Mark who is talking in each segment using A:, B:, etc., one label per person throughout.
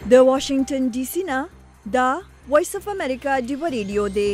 A: د واشنگټن ډي سي نه دا وایس اف امریکا ډیو ریډیو دی.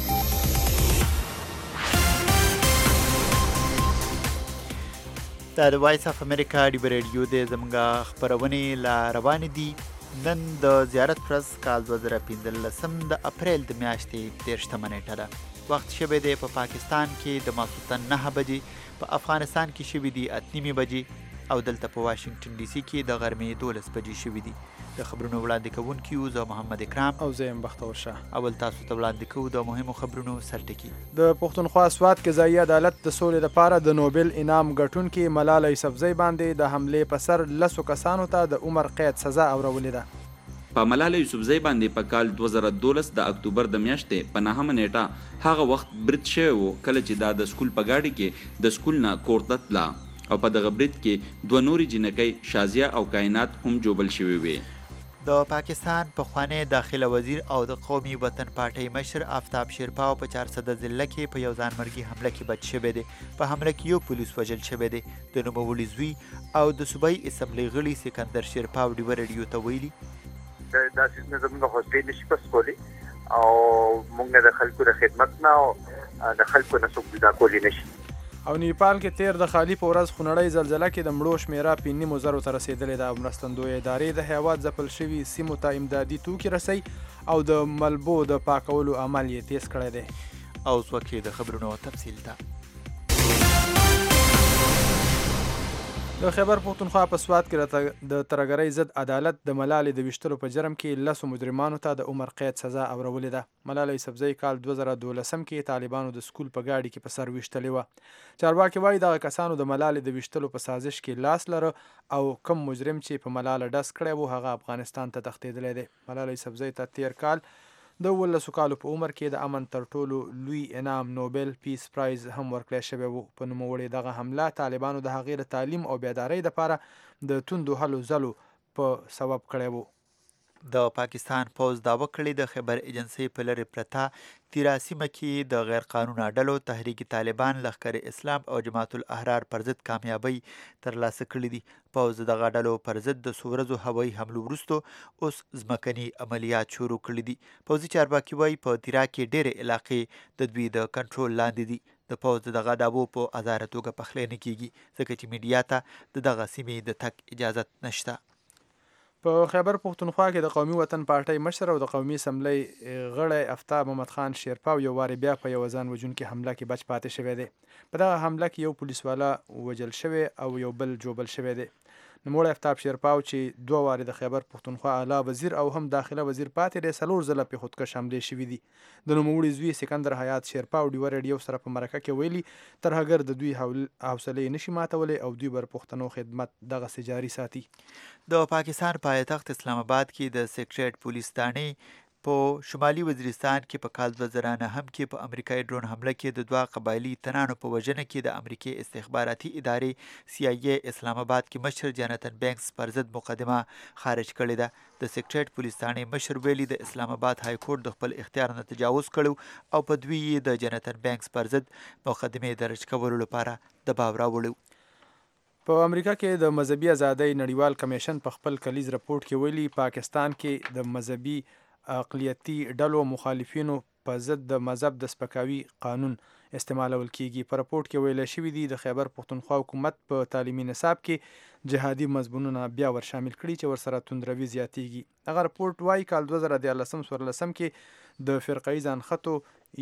B: دا د وایس اف امریکا ډیو ریډیو دی. زموږ خپرونې لا روانې دي. نن د زیارت ورځ کال 2015 د اپریل د میاشتې 13 نیټه ده. وخت شوی دی په پاکستان کې د ماسخوتن 9 بجې، په افغانستان کې شوي دي 8 بجې او دلته په واشنگټن ډي سي کې د غرمې 12 بجې شوي دي. د خبرونو وړاندې کوونکي یو زه محمد اکرام
C: او زه یم بختور شاه.
B: اول تاسو ته وړاندې کوو د مهمو خبرونو سرټکي.
C: د پښتونخوا سوات قضایي عدالت د سولې لپاره د نوبل انعام ګټونکي ملالۍ یوسفزۍ باندې د حملې په سر 10 کسانو ته د عمر قید سزا اورولې ده.
D: په ملالۍ یوسفزۍ باندې په کال 2012 د اکتوبر د میاشتې په 9 نیټه هغه وخت برید شوی و کله چې دا د سکول په ګاډي کې د سکول نه کور ته تله او په دغه برید کې 2 نورې جنکۍ شازیه او کائنات هم جوبل شوي وې.
B: د پاکستان پخوانی داخله وزیر او د قومي وطن پارټۍ مشر آفتاب شیرپاو په 400 ضلع کې په یو ځانمرګي حمله کې بچ شوی دی. په حمله کې یو پولیس وژل شوی دی. د نوموړي زوی او د صوبایي اسمبلی غړي سکندر شیرپاو ډیو ریډیو ته ویلي
E: دا سیستم زموږ هوسټې نشي پس کولی او موږ د خلکو د خدمت نه او د خلکو نه څوک جدا کولی نشي.
C: او نیپال کې تیر د خالی په ورځ خونړۍ زلزله کې د مړو شمیره 5,000 ته رسیدلې ده. مرستندوی ادارې د هیواد ځپل شوي سیمو ته امدادي توکي رسي او د ملبو د پاکولو عمل یې تیز کړی دی.
B: او څوکې د خبرونو تفصیل ته.
C: د خیبر پښتونخوا په سوات کې د ترهګرۍ ضد عدالت د ملالۍ د ویشتلو په جرم کې 10 مجرمانو ته د عمر قید سزا اورولې ده. ملالۍ یوسفزۍ کال 2012 کې طالبانو د سکول په ګاډي کې په سر ویشتلې وه. چارواکي وایي دغه کسانو د ملالۍ د ویشتلو په سازش کې لاس لره او کم مجرم چې په ملاله ډز کړی و هغه افغانستان ته تښتېدلی دی. ملالۍ یوسفزۍ ته تیر کال د 19 کالو په عمر کې د امن تر ټولو لوی انعام نوبل پیس پرایز هم ورکړی شوی و. په نوموړې دغه حمله طالبانو د هغې د تعلیم او بیدارۍ لپاره د توندو هلو ځلو په سبب کړی و.
B: د پاکستان پوز دعوه کړې د خبر ایجنسی په لرې پرته تیرا سیمه کې د غیر قانونه ډلو تحریک طالبان، لښکر اسلام او جماعت الاحرار پر ضد کامیابی ترلاسه کړې دي. پوز دغه ډلو پر ضد د څو ورځو هوایي حملو وروسته اوس ځمکني عملیات شروع کړي دي. پوځي چارواکي وایي په تیرا کې ډېرې علاقې د دوی د کنټرول لاندې دي. د پوځ دغه دعوو په ازاره توګه پخلی نه کیږي ځکه چې میډیا ته د دغه سیمې د تګ اجازت نشته.
C: په خیبر پښتونخوا کې د قومي وطن پارټۍ مشر او د قومي اسمبلی غړی آفتاب محمد خان شیرپاو یو وارې بیا په یو ځان وژونکې حمله کې بچ پاتې شوی دی. په دغه حمله کې یو پولیسوالا وژل شوی او یو بل جوبل شوی دی. نوموړی آفتاب شیرپاو چې 2 وارې د خیبر پښتونخوا اعلی وزیر او هم داخله وزیر پاتې دی 4 ځله په خودکش حملې شوي دي. د نوموړي زوی سکندر حیات شیرپاو ډیو ریډیو سره په مرکه کې ویلي ترهګر د دوی حوصلې نشي ماتولی او دوی بر پښتنو خدمت دغسې جاري ساتي.
B: د پاکستان پایتخت اسلام آباد کې د سیکریټ پولیس دانې په شمالي وزیرستان کې په کال 2009 کې په امریکایي ډرون حمله کې د 2 قبایلي تنانو په وژنه کې د امریکای استخباراتي ادارې CIA اسلام آباد کې مشر جانتن بینکس پر ضد مقدمه خارج کړې ده. د سیکریټ پولیس دانې مشر ویلي د اسلام آباد های کورټ د خپل اختیار نه تجاوز کړو او په دوی د جانتن بینکس پر ضد مقدمه درج کولو لپاره دباو راوړو.
C: په امریکا کې د مذهبي ازادۍ نړیوال کمیشن په خپل کلیز رپورټ کې ویلي پاکستان کې د مذهبي اقلیتي ډلو مخالفینو په ضد د مذهب د سپکاوي قانون استعمالول کیږي. په رپورټ کې ویل شوي دي د خیبر پښتونخوا حکومت په تعلیمي نصاب کې جهادي مضمونونه بیا ور شامل کړي چې ورسره توندروي زیاتیږي. هغه رپورټ وایي کال 2014 کې د فرقه‌ایي ځانخطو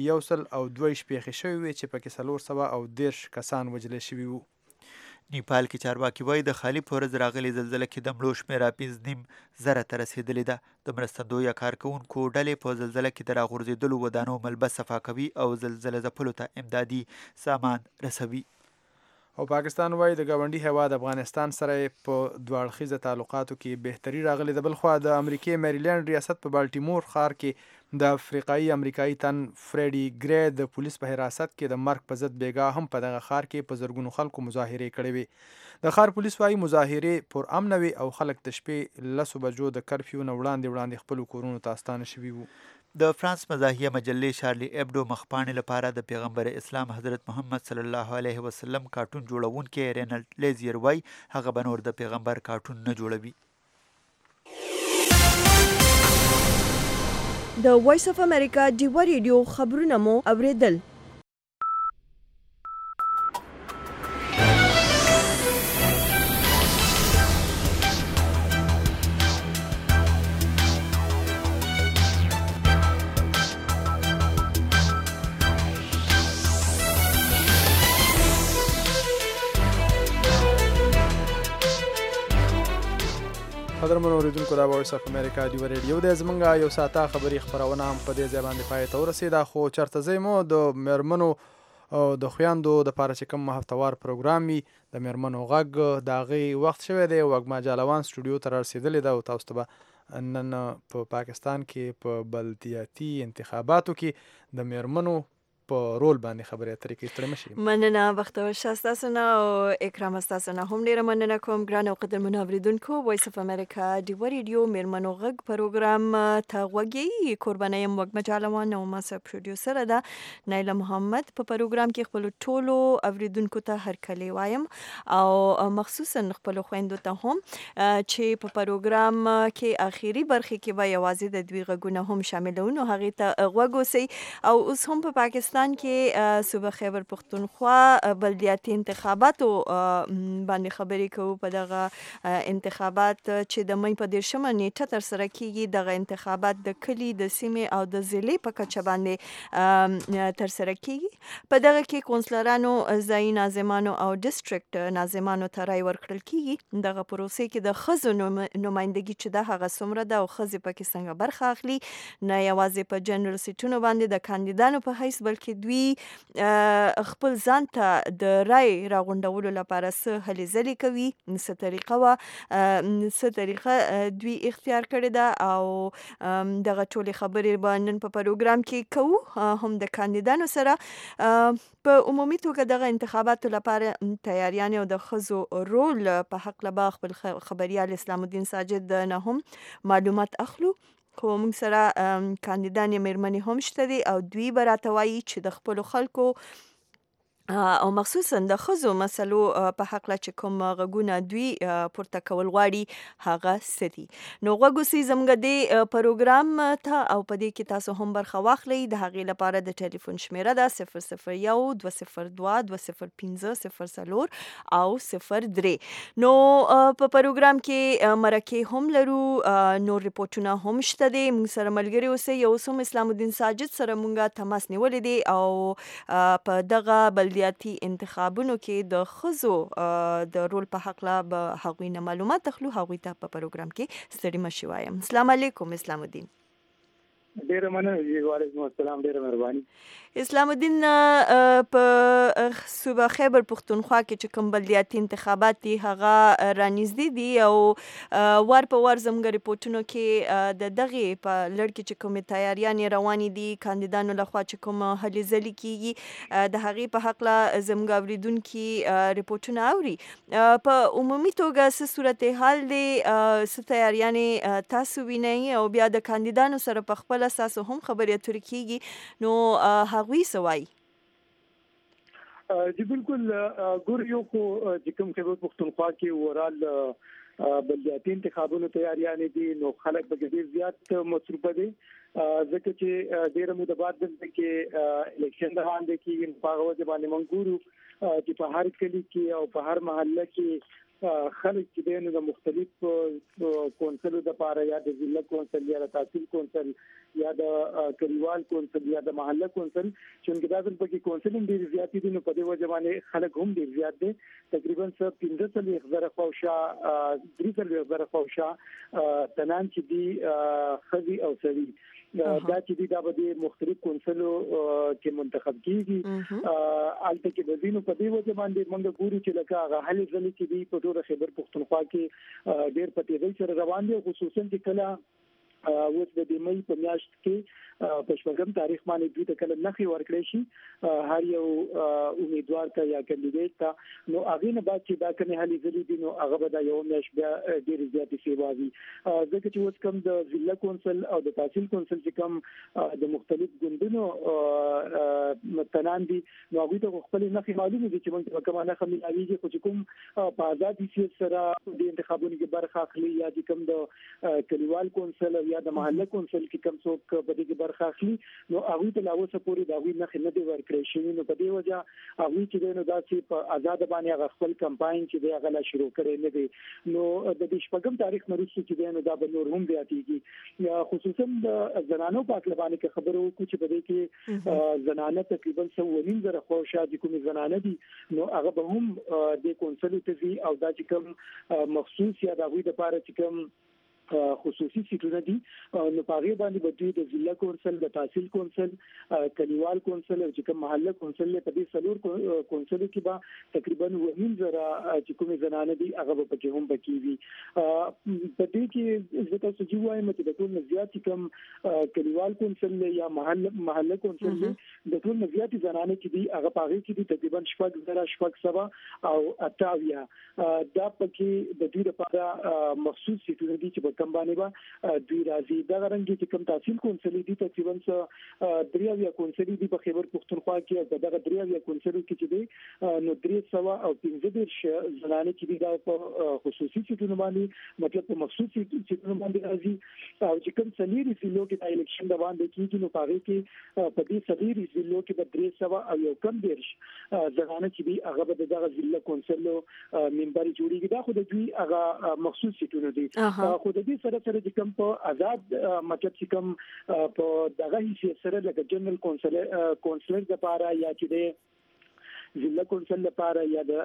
C: 102 شپېخې شوي وي چې پکې 410 کسان وژل شوي وو.
B: نیپال کې چارواکي وایي د خالي په ورځ راغلې زلزله کې د مړو شمیره 5.5 ته رسیدلې ده. د مرستندویه کارکوونکو ډلې په زلزله کې د راغورځېدلو ودانو ملبه صفا کوي او زلزله ځپلو ته امدادي سامان رسوي.
C: او پاکستان وایي د ګاونډي هیواد افغانستان سره په 2 اړخیزه تعلقاتو کې بهتري راغلې ده. بلخوا د امریکای میریلینډ ریاست په بالټیمور ښار کې د افریقایي امریکایي تن فریډي ګری د پولیس په حراست کې د مرګ په ضد بیګا هم په دغه ښار کې په زرګونو خلکو مظاهرې کړې وې. د ښار پولیس وایي مظاهرې پر امن وي او خلک د شپې 10 بجو د کرفیو نه وړاندې خپل کورونو ته ستانه شوي وو.
B: د فرانس مزاحیه مجلې شارلی ایبډو مخپاڼې لپاره د پیغمبر اسلام حضرت محمد صلی الله علیه وسلم کارټون جوړونکی رینالډ لیزیر وایي هغه به نور د پیغمبر کارټون نه جوړوي.
A: د وایس اف امریکا ډیوا ریډیو خبرونه مو اوریدل.
C: قدرمنو اوریدونکو دا وایس اف امریکا ډیوا ریډیو د زمونږه یو ساعته خبري خبرونه هم په دې ځای باندې پای ته ورسېده، خو چېرته ځای مو د میرمنو او د خویندو دپاره چې کوم هفتهوار پروګرام وي د میرمنو غږ د هغې وخت شوی دی. وږمه جالوان سټوډیو ته رارسېدلې ده او تاسو ته به نن په پاکستان کې په بلدیاتي انتخاباتو کې د میرمنو په رول باندې خبرې اترې کوي. ستړي مه شئ.
A: مننه بختور شه ستاسو نه او اکرام ستاسو نه هم ډیره مننه کوم. ګران او قدرمنو اوریدونکو، وایس اف امریکا ډیوا ریډیو میرمنو غږ پروګرام ته غوږی قربانه یم وږمه جالوان او ما سره پروډوسر ده نایله محمد. په پروګرام کې خپل ټولو اوریدونکو ته هرکلی وایم او مخصوصا خپل خويندو ته هم چې په پروګرام کې اخیری برخه کې به یوازې د دوی غږونه هم شاملونه هغه ته غوږ وسی. او اوس هم په پاکستان کې صوبه خیبر پختونخوا بلدیاتي انتخاباتو باندې خبرې کوو. په دغه انتخابات چې د مې په 10 نیټه تر سره کیږي، دغه انتخابات د کلی د سیمې او د ضلع په کچه باندې تر سره کیږي. په دغه کې کونسلرانو، ځایي ناظمانو او ډیسټریکټ ناظمانو ته رای ورکړل کیږي. دغه پروسې کې د ښځو نمائندګي چې ده هغه څومره ده او ښځې پکې څنګه برخه اخلي، نه یوازې په جنرال سیټونو باندې د کاندیدانو په حیث بلکې دوی خپل ځان ته د رای راغونډولو لپاره څه هلې ځلې کوي، څه طریقه دوی اختیار کړې ده او دغه ټولې خبرې به نن په پروګرام کې کوو هم د کاندیدانو سره. په عمومي توګه دغه انتخاباتو لپاره تیاریانې او د ښځو رول په حق له خپل خبريال اسلام الدین ساجد نه هم معلومات اخلو. خو موږ سره کاندیدانې میرمنې هم شته دي او دوی به راته وایي چې د خپلو خلکو او مخصوصا د ښځو مسلو په حق له چې کوم غږونه دوی پورته کول غواړي هغه څه دي. نو غوږ اوسئ زموږ دې پروګرام ته او په دې کې تاسو هم برخه واخلئ. د هغې لپاره د ټلیفون شمیره ده 001 202 205 04 او 03. نو په پروګرام کې مرکې هم لرو، نور ریپورټونه هم شته دي. موږ سره ملګري اوسئ. یو اوس هم اسلام الدین ساجد سره موږ تماس نیولې دي او په دغه بلدیاتي انتخابونو کې د ښځو د رول په حق له به هغوی نه معلومات اخلو. هغوی ته په پروګرام کې ستړي مه شئ وایم. السلام علیکم اسلام الدین.
F: ډیره مننه. وعلیکم السلام. ډیره مهرباني.
A: اسلام الدین، په صوبه خیبر پختونخوا کې چې کوم بلدیاتي انتخابات دي هغه رانږدې دي او وار په وار زموږ ریپورټونو کې د دغې په لړ کې چې کومې تیاریانې روانې دي کاندیدانو لخوا چې کوم هلې ځلې کیږي د هغې په هکله زموږ اوریدونکي ریپورټونه اوري. په عمومي توګه څه صورتحال دی، څه تیاریانې تاسو وینئ او بیا د کاندیدانو سره په خپله ستاسو هم خبرې اترې کیږي، نو هغوی څه وایي؟
F: جی بالکل. ګور یو خو چې کوم خیبر پختونخوا کې اورال بلدیاتي انتخابونو تیاریانې دي نو خلک به ډېر زیات مصروفه دي ځکه چې ډېره موده بعد دلته کې الیکشن روان دی کېږي. په هغه وجه باندې موږ ګورو چې په هر کلي کې او په هر محله کې خلک چې دی نو د مختلف کونسلو دپاره یا د ضلع کونسل یا د تحصیل کونسل یا د کلیوال کونسل یا د محله کونسل چې دا ځل پکې کونسل هم ډېر زیات دي نو په دې وجه باندې خلک هم ډېر زیات دي. تقریبا 15,000 خواوشا 3,000 خواوشا تنان چې دي ښځې او سړي دا چې دي دا به مختلف کونسلو کې منتخب کیږي. البته کې د دینو په دې وجه باندې موږ ګورو چې لکه هغه هلې ځلې چې دي په ټول خیبر پختونخوا کې ډېر په تیزۍ سره روان دي، خصوصا چې کله اوس د مې په میاشت کې په شپږم تاریخ باندې دوی ته کله نخي ورکړی شي هر یو امیدوار ته یا کاندیدټ ته، نو هغه نه بعد چې دا کومه حالې ځلې دي نو هغه به دا یو میاشت بیا ډېر زیاتې سیوا وي. ځکه چې اوس کوم د ضلع کونسل او د تحصیل کونسل چې کوم د مختلف ګوندونو تنان دي نو هغه ته خپل نخي معلومه دي چې موږ کومه نخي ملایوي خو چې کوم په آزادي سره د انتخابونو کې برخه اخلي یا چې کوم د کلیوال کونسل یا یا د محله کونسل کې کوم څوک په دې کې برخه اخلي نو هغه ته لاوه سپوري دا وی نه خدمت ورکړي شي نو په دې وجه هغه چې نو داسې په آزاد باندې خپل کمپاین چې دی هغه لا شروع کړي نه دي نو د دې شپږم تاریخ مروسي چې دی نو دا به نور هم زیاتېږي خصوصا د زنانو په اړه باندې خبرو کو چې په دې کې زنانه تقریبا 1.5 خو شاده کوم زنانه دي نو هغه به هم د کونسل ته وی او دا چې کوم مخصوص یا د وی د لپاره چې کوم خصوصي سیټونه دي نو پاره باندې بدوی د ضلع کونسل د تحصیل کونسل کلیوال کونسل او چې کوم محله کونسل په دې سلور کونسل کې به تقریبا 1.5 چې کوم زنانه دي هغه په کې هم بکیږي په دې کې زه تاسو چې وایم چې د ټول زیات کوم کلیوال کونسل یا محله کونسل د ټول زیات زنانه چې دي هغه پاره کې دي تقریبا 7 او 28 دا پکې د دې لپاره مخصوص سیټونه دي چې کم باندې با دوی راځي دا رنګ چې کوم تحصیل کونسل دي تقریبا 3 کونسل دي په خیبر پختونخوا کې او دغه 3 کونسل کې چې دي نو 300 او 15 زنانه چې دي دا په خصوصي سیټونو باندې مطلب په مخصوص سیټونو باندې راځي او چې کوم سلیری ضلعو کې د الیکشن د باندې کېږي نو پاره کې په دې سلیری ضلعو کې د 300 او یو کم دیرش زنانه چې دي هغه به دغه ضلع کونسل ممبر جوړیږي دا خو د دوی هغه مخصوص سیټونه دي خو د دې سره چې کوم په آزاد مطلب چې کوم په دغه حیثیت سره لکه جنرال کونسلر د لپاره یا چې د ضلع کونسل لپاره یا د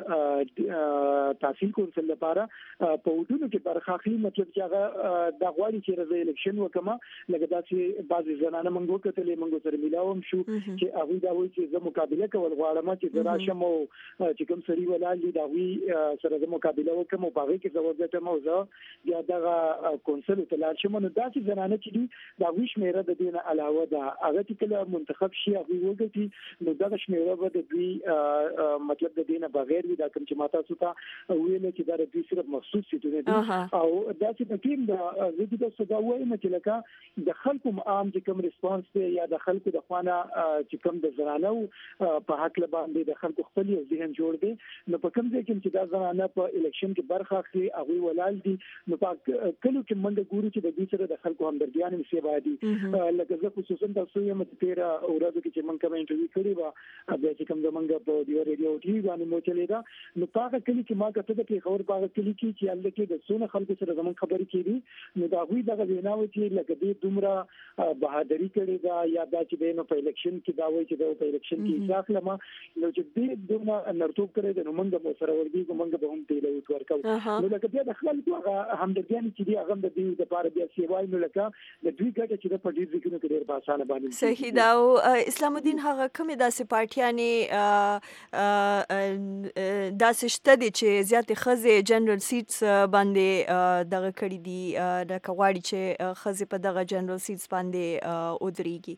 F: تحصیل کونسل لپاره په وډونو کې برخه اخلي مطلب چې هغه د غواړي چې رضا الیکشن وکما لکه داسې بعضی زنانه منګو کتلې منګو سره ملاوم شو چې هغه دا وایي چې زه مقابله کول غواړم چې دراشم او چې کوم سړي ولال دي دا وی سره د مقابله وکم او هغه کې زوځته موزه یا د کونسل ته لاړ شم نو داسې زنانه چې دي دا وی شمیره د دین علاوه دا هغه چې کله منتخب شي هغه وګوري نو دا شمیره به د دوی مطلب د دینه بغیر وي دا کوم چې ماته سوتا ویل چې دا د دې صرف مخصوص سیټونه دي او دا چې تقیم د زړه د صدا وایم چې لکه د خلکو عام چې کوم ریسپانس دی یا د خلکو د خوانه چې کوم د زنانو په حق باندې د خلکو خپل یو ذهن جوړ دی نو په کوم ځای کې چې دا زنانه په الیکشن کې برخه اخلي هغه ولال دي نو په کلو کې منډه ګوري چې د دې سره د خلکو همدردیان مې سیوا دي لکه زه خصوصا تاسو یې مت تیر اورادو کې چې من کوم انټرویو کړی و بیا چې کوم زمونږ په دی ریډیو ټي وی باندې مو چلی دا نو پاګه کلی چې ما کته د خبر پاګه کلی کې چې الله کې د سونه خلکو سره زمون خبرې کړي نو دا غوي دغه ویناو چې لکه دې دومره بهادری کړي دا یا دا چې نو په الیکشن کې دا وایي چې په الیکشن کې ځاخله ما نو چې دې دومره نرتوب کړي نو موږ به سره ورګي موږ به هم تیل ورکو نو لکه بیا د خلکو هغه همدردیان چې دی هغه د دې لپاره بیا سیوای نو لکه د دوی ګټه چې د پټیز کې نو ډېر باسانه باندې
A: صحیح دا او اسلام الدین هغه کومه داسې پارټیانې داسې شته دي چې زیاتې ښځې جنرال سیټس باندې دغه کړي دي د کواړي چې ښځې په دغه جنرال سیټس باندې ودرېږي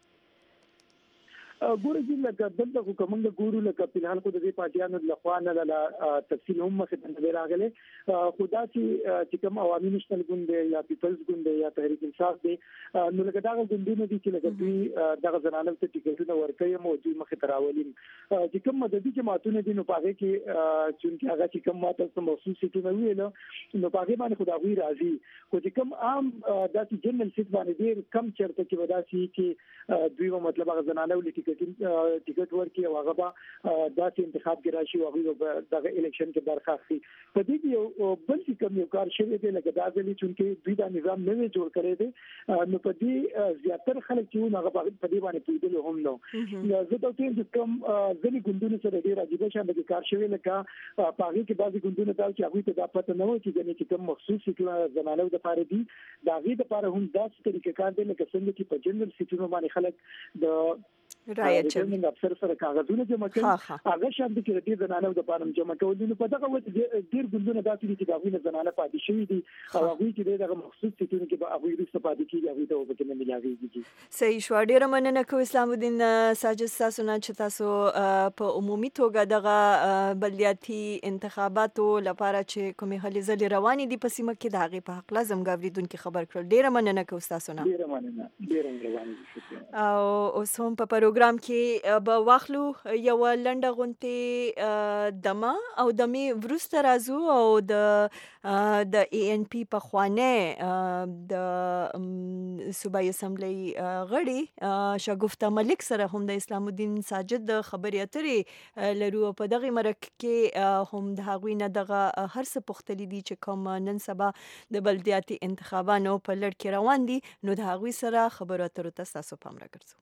F: ګورې چې لکه دلته حکومت ګورو لکه په حال خو د دې پارټیانو د لخوانه لا تفصیل هم مخه ته راغله خدا چې کوم عوامي نشتل ګوند یا پیپلز ګوند یا تحریک انصاف دی نو لکه دا ګوندونه دي چې لکه دوی دغه زنانه ته ټیکټونه ورکوي مو دوی مخه تراولین چې کوم مددي جماعتونه دي نو پاره کې چې هغه چې کوم ماته مخصوص سیټونه ویل نو پاره باندې خدا غوي راځي خو چې کوم عام داسې جنرال سیټ باندې ډیر کم چرته کې وداسي چې دوی مطلب هغه زنانه ولې ټیکټ ورکړي او هغه به داسې انتخاب کې راشي او هغه دغه الیکشن کې برخه اخلي په دې کې یو بل څه کوم یو کار شوی دی لکه دا ځلې چې دوی دا نظام نه جوړ کړی دی نو په دې زیاتره خلک چې هغه په دې باندې پوهېدل هم نو زه دا چې کوم ځلې ګوندونه سره ډېر عجیب شان د کار شوی لکه پاغي کې بعضي ګوندونه دا چې هغه ته دا پته نه و چې کوم مخصوص سیټونه زنانو د لپاره دي دا غي د لپاره هم داسې طریقې کار دی لکه څنګه چې په جنرال سیټونو باندې خلک د
A: رایت
F: چې افسر سره کاغذونه جمع کړي هغه شان د کې د زنانو د پاره جمع کول نو په دغه وخت ډیر ګوندونه داسې دي چې دغه زنانه پاتې شوی دي او هغه چې دغه مخصوص سیټونه کې به هغه رسته پاتې کیږي هغه ته وبکه نه مليږي
A: صحیح شو ډیر مننه کوم اسلام الدین ساجد تاسو نه چې تاسو په عمومي توګه دغه بلدیاتي انتخاباتو لپاره چې کومې هلې ځلې روانې دي په سیمه کې د هغې په حق لازم غوړیدونکو خبر کړل ډیر مننه کوم تاسو نه
F: ډیر مننه ډیر روانې
A: او اوس هم په پروګرام کې به واخلو یو لنډه غونټه دمه او دمه ورسته راځو او د ANP په خوانه د صوبایي اسمبلی غړي شګفتا ملک سره هم د اسلام الدین ساجد د خبرې اترې لرو په دغه مرکه کې هم د هغوی نه دغه هر څه پوښتلي دي چې کوم نن سبا د بلدیاتي انتخاباتو په لړ کې روان دي نو د هغوی سره خبرو اترو ته تاسو پام راګرځو.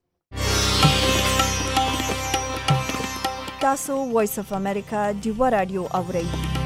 A: تاسو وایس اف امریکا دیوا رادیو اورئ.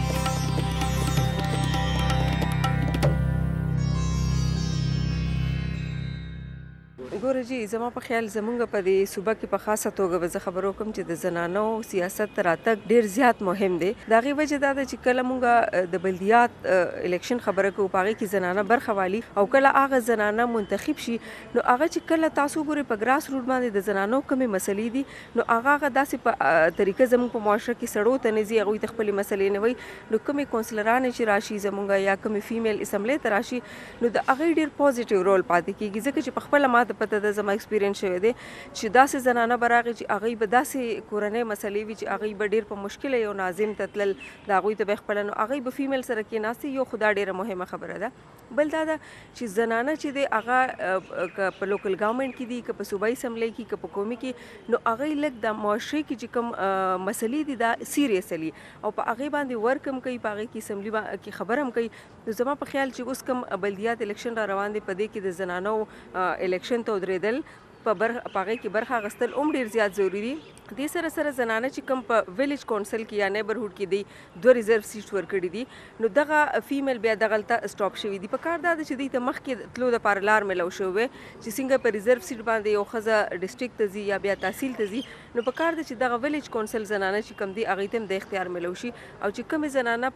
G: ګوره جی زما په خیال زمونږ په دې صوبه کې په خاصه توګه به زه خبرو کوم چې د زنانو سیاست راتګ ډیر زیات مهم دی. د هغې وجه دا ده چې کله مونږ د بلدیات الیکشن خبره کوو په هغې کې زنانه برخه والي او کله هغه زنانه منتخب شي نو هغه چې کله تاسو ګورئ په ګراس روټ باندې د زنانو کومې مسلې دي نو هغه داسې په طریقه زموږ په معاشره کې سړو ته نه ځي هغوی ته خپلې مسلې نه وایي نو کومې کونسلرانې چې راشي زمونږ یا کومې فیمیل اسمبلی ته راشي نو د هغې ډېر پوزیټیو رول پاتې کېږي ځکه چې په خپله ماته پته ده زما ایکسپیرینس شوی دی چې داسې زنانه به راغی چې هغوی به داسې کورنۍ مسلې وي چې هغوی به ډېر په مشکله یو ناظم ته تلل د هغوی ته به خپله نو هغوی به فیمیل سره کېناستې یو خو دا ډېره مهمه خبره ده. بل دا ده چې زنانه چې دی هغه که په لوکل ګورنمنټ کې دي که په صوبایي اسمبلی کې که په قومي کې نو هغوی لږ د معاشرې کې چې کوم مسلې دي دا سیریسلی او په هغې باندې ورک هم کوي په هغې کې اسمبلي کې خبره هم کوي. نو زما په خیال چې اوس کوم بلدیات الیکشن را روان دی په دې کې د زنانو الیکشن ته ودرېدل په هغې کې برخه اخیستل هم ډېر زیات ضروري دي. دې سره سره زنانه چې کوم په ویلیج کونسل کې یا نیبرهوډ کې دی 2 ریزرو سیټ ورکړي دي نو دغه فیمیل بیا دغلته سټاپ شوي دي. په کار دا ده چې دوی ته مخکې تلو دپاره لار میلاو شوی چې څنګه په ریزرو سیټ باندې یو ښځه ډسټرکټ ته ځي یا بیا تحصیل ته ځي نو په کار ده چې دغه ویلیج کونسل زنانه چې کوم دي هغوی ته هم د اختیار میلاو شي او چې کومې زنانه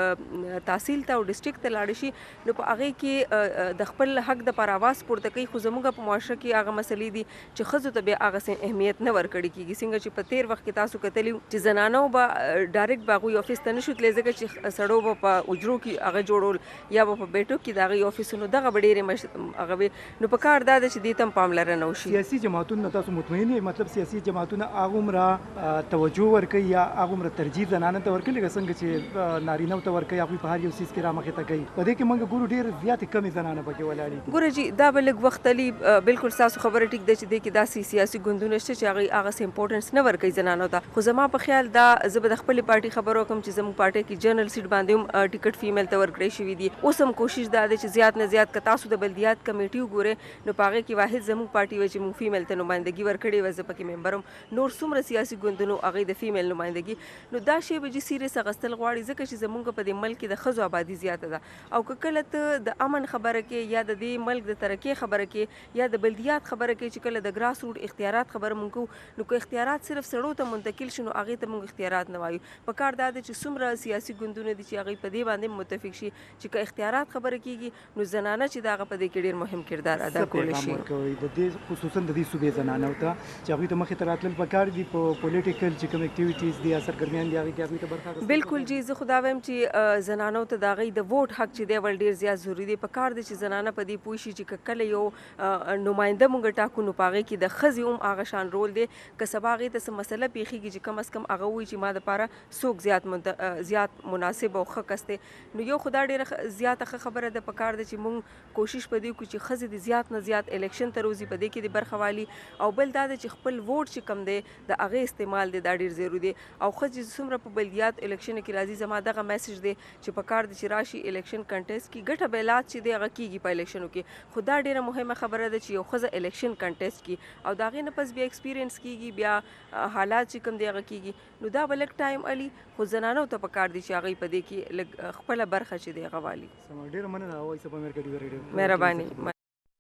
G: په تحصیل ته او ډسټرکټ ته لاړې شي نو په هغې کې د خپل حق دپاره اواز پورته کوي. خو زموږ په معاشره کې هغه مسلې دي چې ښځو ته بیا هغسې اهمیت نه ورکړی کېږي څنګه چې په تیر وخت کې تاسو کتلی چې زنانو به ډایرکټ به هغوی افیس ته نه شو تللی ځکه چې سړو به په اجرو کې هغه جوړول یا به په بیټو کې د هغوی افیسونو دغه به ډېرې هغه وي نو په کار دا ده چې دې ته هم پاملرنه وشي.
H: سیاسي جماعتونو تاسو مطمئن یې مطلب سیاسي جماعتونه هغومره توجه ورکوي یا هغومره ترجیح زنانو ته ورکوي لکه څنګه چې نارینهو ته ورکوي هغوی په هر یو څیز کې رامخې ته کوي په دې کې موږ ګورو ډېر زیاتې کمې زنانه پکې ولاړې دي.
G: ګوره جي دا به لږ وخت تلي بلکل ستاسو خبره ټیک ده چې دې کې داسې سیاسي ګوندونه شته چې هغوی هغسې امپورټنس نه ورکوي زنانو ته. خو زما په خیال دا زه به د خپلې پارټي خبرو کوم چې زموږ پارټۍ کې جنرال سیټ باندې هم ټیکټ فیمیل ته ورکړی شوي دي. اوس هم کوشش دا دی چې زیات نه زیات که تاسو د بلدیات کمیټي وګورئ نو په هغې کې واحد زموږ پارټي وه چې موږ فیمیل ته نمایندګي ورکړې وه زه پکې ممبر هم نور څومره سیاسي ګوندونو هغوی د فیمیل نمایندګي نو دا شی به جي سیریس اخیستل غواړي ځکه چې زموږ په دې ملک کې د ښځو آبادي زیاته ده او که کله ته د امن خبره کې یا د دې ملک د ترقۍ خبره کې یا د بلدیات خبره کې چې کله د ګراس روټ اختیارات خبره مونږ کوو نو که اختیارات صرف سړو ته منتقل شي نو هغې ته مونږ اختیارات نه وایو. په کار دا ده چې څومره سیاسي ګوندونه دي چې هغوی په دې باندې متفق شي چې که اختیارات خبره کېږي نو زنانه چې د هغه په دې کې ډېر مهم کردار ادا کولی شي.
H: د دې خصوصا د دې صوبې زنانو ته چې هغوی ته مخې ته راتلل پکار دي په پولیټیکل چې کوم اکټیویټیز دي یا سرګرمیان دي هغې کې هغوی ته برخه اخیستل.
G: بلکل جی زه خو دا وایم چې زنانو ته د هغوی د ووټ حق چې دی ول ډېر زیات ضروري دی. په کار دی چې زنانه په دې پوه شي چې که کله یو نماینده مونږ ټاکو نو په هغې کې د ښځې هم هغه شان رول دی که سبا هغې ته څه مسله پیښیږي چې کم از کم هغه وایي چې ما دپاره څوک زیات مناسب او ښه کس دی نو یو خو دا ډېره زیاته ښه خبره ده. په کار ده چې مونږ کوشش په دې وکړو چې ښځې د زیات نه زیات الیکشن ته روزي په دې کې د برخه والي او بل دا ده چې خپل ووټ چې کم دی د هغې استعمال دی دا ډېر ضروري دی او ښځې څومره په بلدیات الیکشن کې راځي زما دغه میسج دی چې په کار ده چې راشي الیکشن کنټیسټ کې ګټه بیلات چې دی هغه کېږي په الیکشنو کې خو دا ډېره مهمه خبره ده چې یو ښځه الیکشن کنټیسټ کړي او د هغې نه پس بیا ایکسپیرینس کېږي بیا حالات چې کوم دی هغه کېږي نو دا به لږ ټایم الي خو زنانو ته پکار دي چې هغوی په دې کې لږ خپله برخه چې دی هغه والي.
H: ډېره مننه وایس اف امریکا ډیوا ریډیو.
G: مهرباني.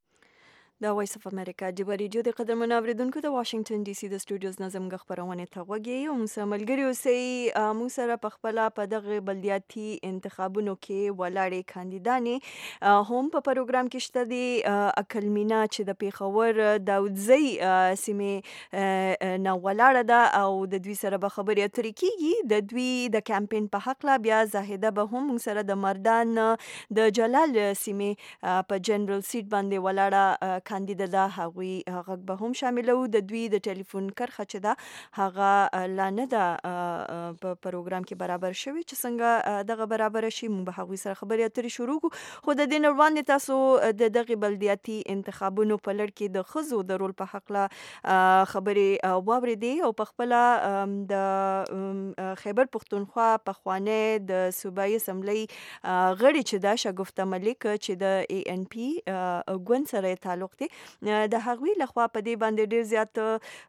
A: د وایس اف امریکا ډیوا ریډیو د قدرمنو اوریدونکو د واشنگټن ډي سي د سټوډیوز نه زموږ خپرونې ته غوږ یې موږ سره ملګري اوسئ. موږ سره په خپله په دغه بلدیاتي انتخابونو کې ولاړې کاندیدانې هم په پروګرام کې شته دي. اکلمینا چې د پیښور داودزۍ سیمې نه ولاړه ده او د دوی سره به خبرې اترې کېږي د دوی د کمپین په هکله. بیا زاهده به هم موږ سره د مردان د جلال سیمې په جنرال سیټ باندې ولاړه کاندیدا ده هغوی غږ به هم شاملو. د دوی د ټلیفون کرښه چې ده هغه لا نه ده په پروګرام کې برابر شوی چې څنګه دغه برابر شي موږ به هغوی سره خبرې اترې شروع کړو. خو د دې نه وړاندې تاسو د دغه بلدیاتي انتخابونو په لړ کې د ښځو د رول په حقله خبرې واورېدې او په خپله د خیبر پښتونخوا پخوانی د صوبایي اسمبلی غړي چې ده شګفته ملک چې د ANP ګوند سره تعلق دی د هغوی لخوا په دې باندې ډېر زیات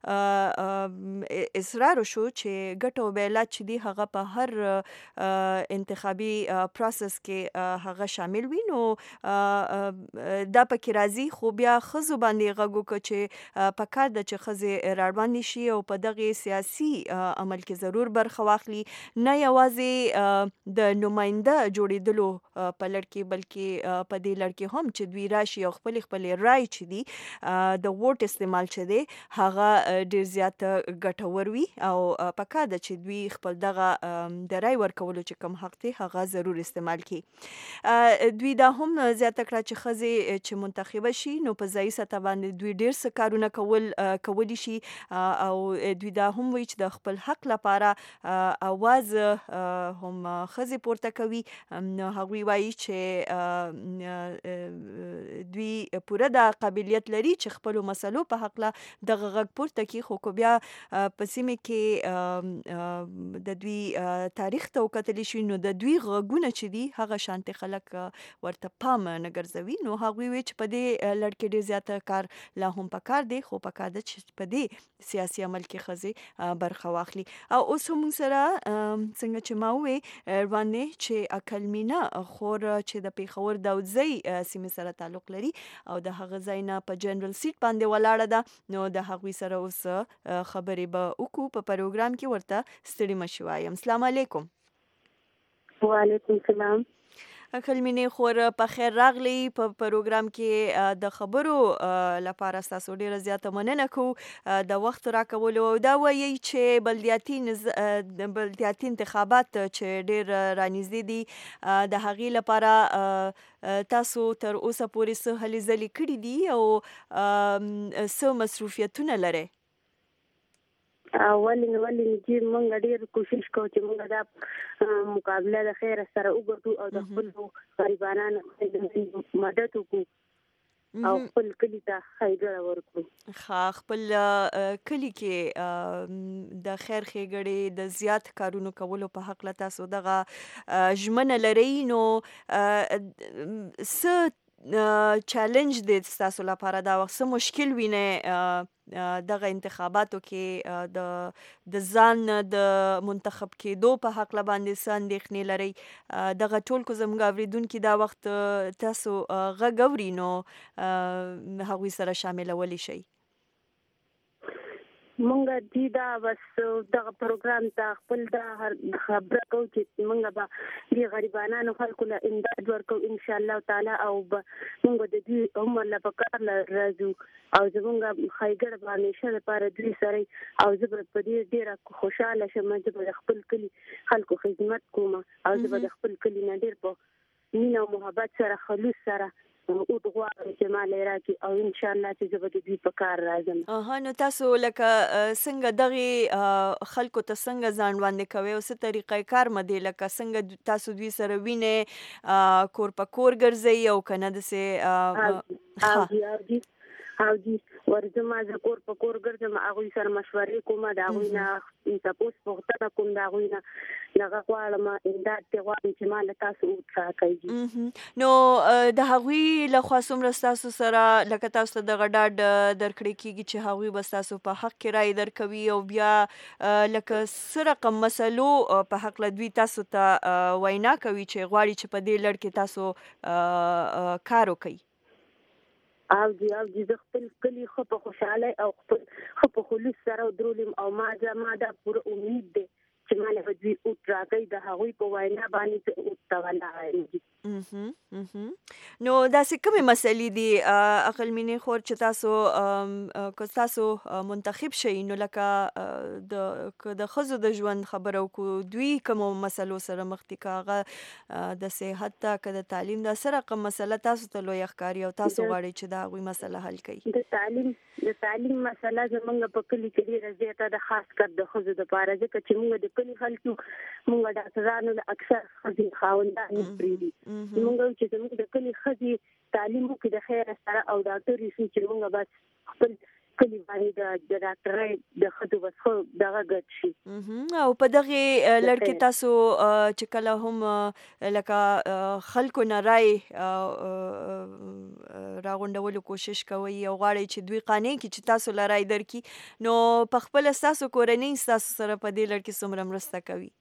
A: اصرار وشو چې ګټه او بیلات چې دي هغه په هر انتخابي پروسس کې هغه شامل وي. نو دا پکې راځي خو بیا ښځو باندې غږ وکړه چې په کار ده چې ښځې راړوندې شي او په دغې سیاسي عمل کې ضرور برخه واخلي، نه یوازې د نماینده جوړېدلو په لړ کې بلکې په دې لړ کې هم چې دوی راشي او خپلې رای چې دي د ووټ استعمال چې دی هغه ډېر زیات ګټور وي او په کار ده چې دوی خپل دغه د رای ورکولو چې کوم حق دی هغه ضرور استعمال کړي. دوی دا هم زیاته کړه چې ښځې چې منتخبه شي نو په ځایي سطح باندې دوی ډېر څه کارونه کولی شي او دوی دا هم وایي چې د خپل حق لپاره اواز هم ښځې پورته کوي. نو هغوی وایي چې دوی پوره دا قابلیت لري چې خپلو مسلو په هکله دغه غږ پورته کړي. خو که بیا په سیمې کې د دوی تاریخ ته وکتلی شي نو د دوی غږونه چې دي هغه شانتې خلک ورته پام نه ګرځوي. نو هغوی وایي چې په دې لړ کې ډېر زیاته کار لا هم پکار دی خو پکار ده چې په دې سیاسي عمل کې ښځې برخه واخلي. او اوس هم موږ سره څنګه چې ما وویل روانې چې اکلمینه خور چې د پېښور داودزۍ سیمې سره تعلق لري او د هغه ځای نه په جنرال سیټ باندې ولاړه ده نو د هغوی سره اوس خبرې به وکړو په پروګرام کې. ورته ستړي مه شئ وایم. السلام علیکم.
I: وعلیکم السلام.
A: کلمینې خور په خیر راغلی په پروګرام کې د خبرو لپاره ستاسو ډیره زیاته مننه کوو د وخت راکولو او دا وایي چې بلدیاتي انتخابات چې ډیر رانږدې دي د هغې لپاره تاسو تر اوسه پورې څه هلې ځلې کړي دي او څه مصروفیتونه لرئ؟
I: ولې چې موږ ډېر کوشش کوو چې موږ دا مقابله د خیر سره وګټو او د خپلو غریبانو مدد وکړو او خپل کلي ته ښېګړه ورکړو.
A: خپل کلي کې د خیر ښېګړې د زیات کارونو کولو په هکله تاسو دغه ژمنه لرئ. نو څه چالنج دی ستاسو لپاره دا وخت څه مشکل وینئ دغه انتخاباتو کې د ځان د منتخب کېدو په هکله باندې څه اندېښنې لرئ؟ دغه ټول کو زموږ اورېدونکي دا وخت تاسو غږ اوري نو هغوی سره شاملولی شئ.
I: مونږ دې دا بس دغه پروګرام ته خپل دا خبره کوو چې مونږ به دې غریبانو خلکو له امداد ورکوو ان شاء الله تعالی او مونږ د دې عمر له په کار راځو او زمونږ ښېګړه به همیشه لپاره دوی سره او زه به په دې ډېره خوشحاله شم. زه به د خپل کلي خلکو خدمت کوم او زه به د خپل کلي نه ډېر په مینه او محبت سره خلوص سره غواړم چې ما لري راکړي او ان شاء الله چې زه به د دوی په کار راځم.
A: نو تاسو لکه څنګه دغه خلکو ته څنګه ځان وړاندې کوئ او څه طریقه کار مده لکه څنګه تاسو دوی سره وینئ کور په کور ګرځئ او که نه داسې
I: او جی ورځم زه کور په کور ګرځم هغوی سره مشورې کوم د هغوی نه تپوس پوښتنه کوم د هغوی نه دغه غواړم امداد ترې غواړم چې ما له تاسو وکړئ.
A: نو د هغوی لخوا څومره ستاسو سره لکه تاسو ته دغه ډاډ درکړی کېږي چې هغوی به ستاسو په حق کې رایې درکوي او بیا لکه څه رقم مسلو په هکله دوی تاسو ته وینا کوي چې غواړي چې په دې لړ کې تاسو کار وکړئ؟
I: او جی زه خپل کلي ښه په خوشحالۍ او خپل ښه په خلوص سره درولم او ما دا پوره امید دی چې ما له دوی اوت راکوي د هغوی په وینا باندې زه اوت ته ولاړه یم.
A: نو داسې کومې مسلې دي عقل مینې خور چې تاسو که تاسو منتخب شئ نو لکه د ښځو د ژوند خبره وکړو دوی کومو مسلو سره مخ دي که هغه د صحت ته که د تعلیم دا څه رقم مسله تاسو ته لویه ښکاري او تاسو غواړئ چې د هغوی مسله حل کړئ
I: د تعلیم مسله زمونږ په کلي کې ډېره زیاته ده خاص کر د ښځو دپاره ځکه چې موږ د کلي خلکو موږ ډاکټرانو د اکثر ښځې خاوندان نه پرېږدي موږ چې زموږ د کلي ښځې تعلیم وکړي د خیره سره او ډاکټرې شي چې موږ بس خپل کلي باندې د ډاکټرۍ د ښځو بس خو دغه ګډ شي
A: او په دغې لړ کې تاسو چې کله هم لکه خلکو نه رای راغونډولو کوشش کوئ او غواړئ چې دوی قانع کړي چې تاسو له رای درکړي نو په خپله ستاسو کورنۍ ستاسو سره په دې لړ کې څومره مرسته کوي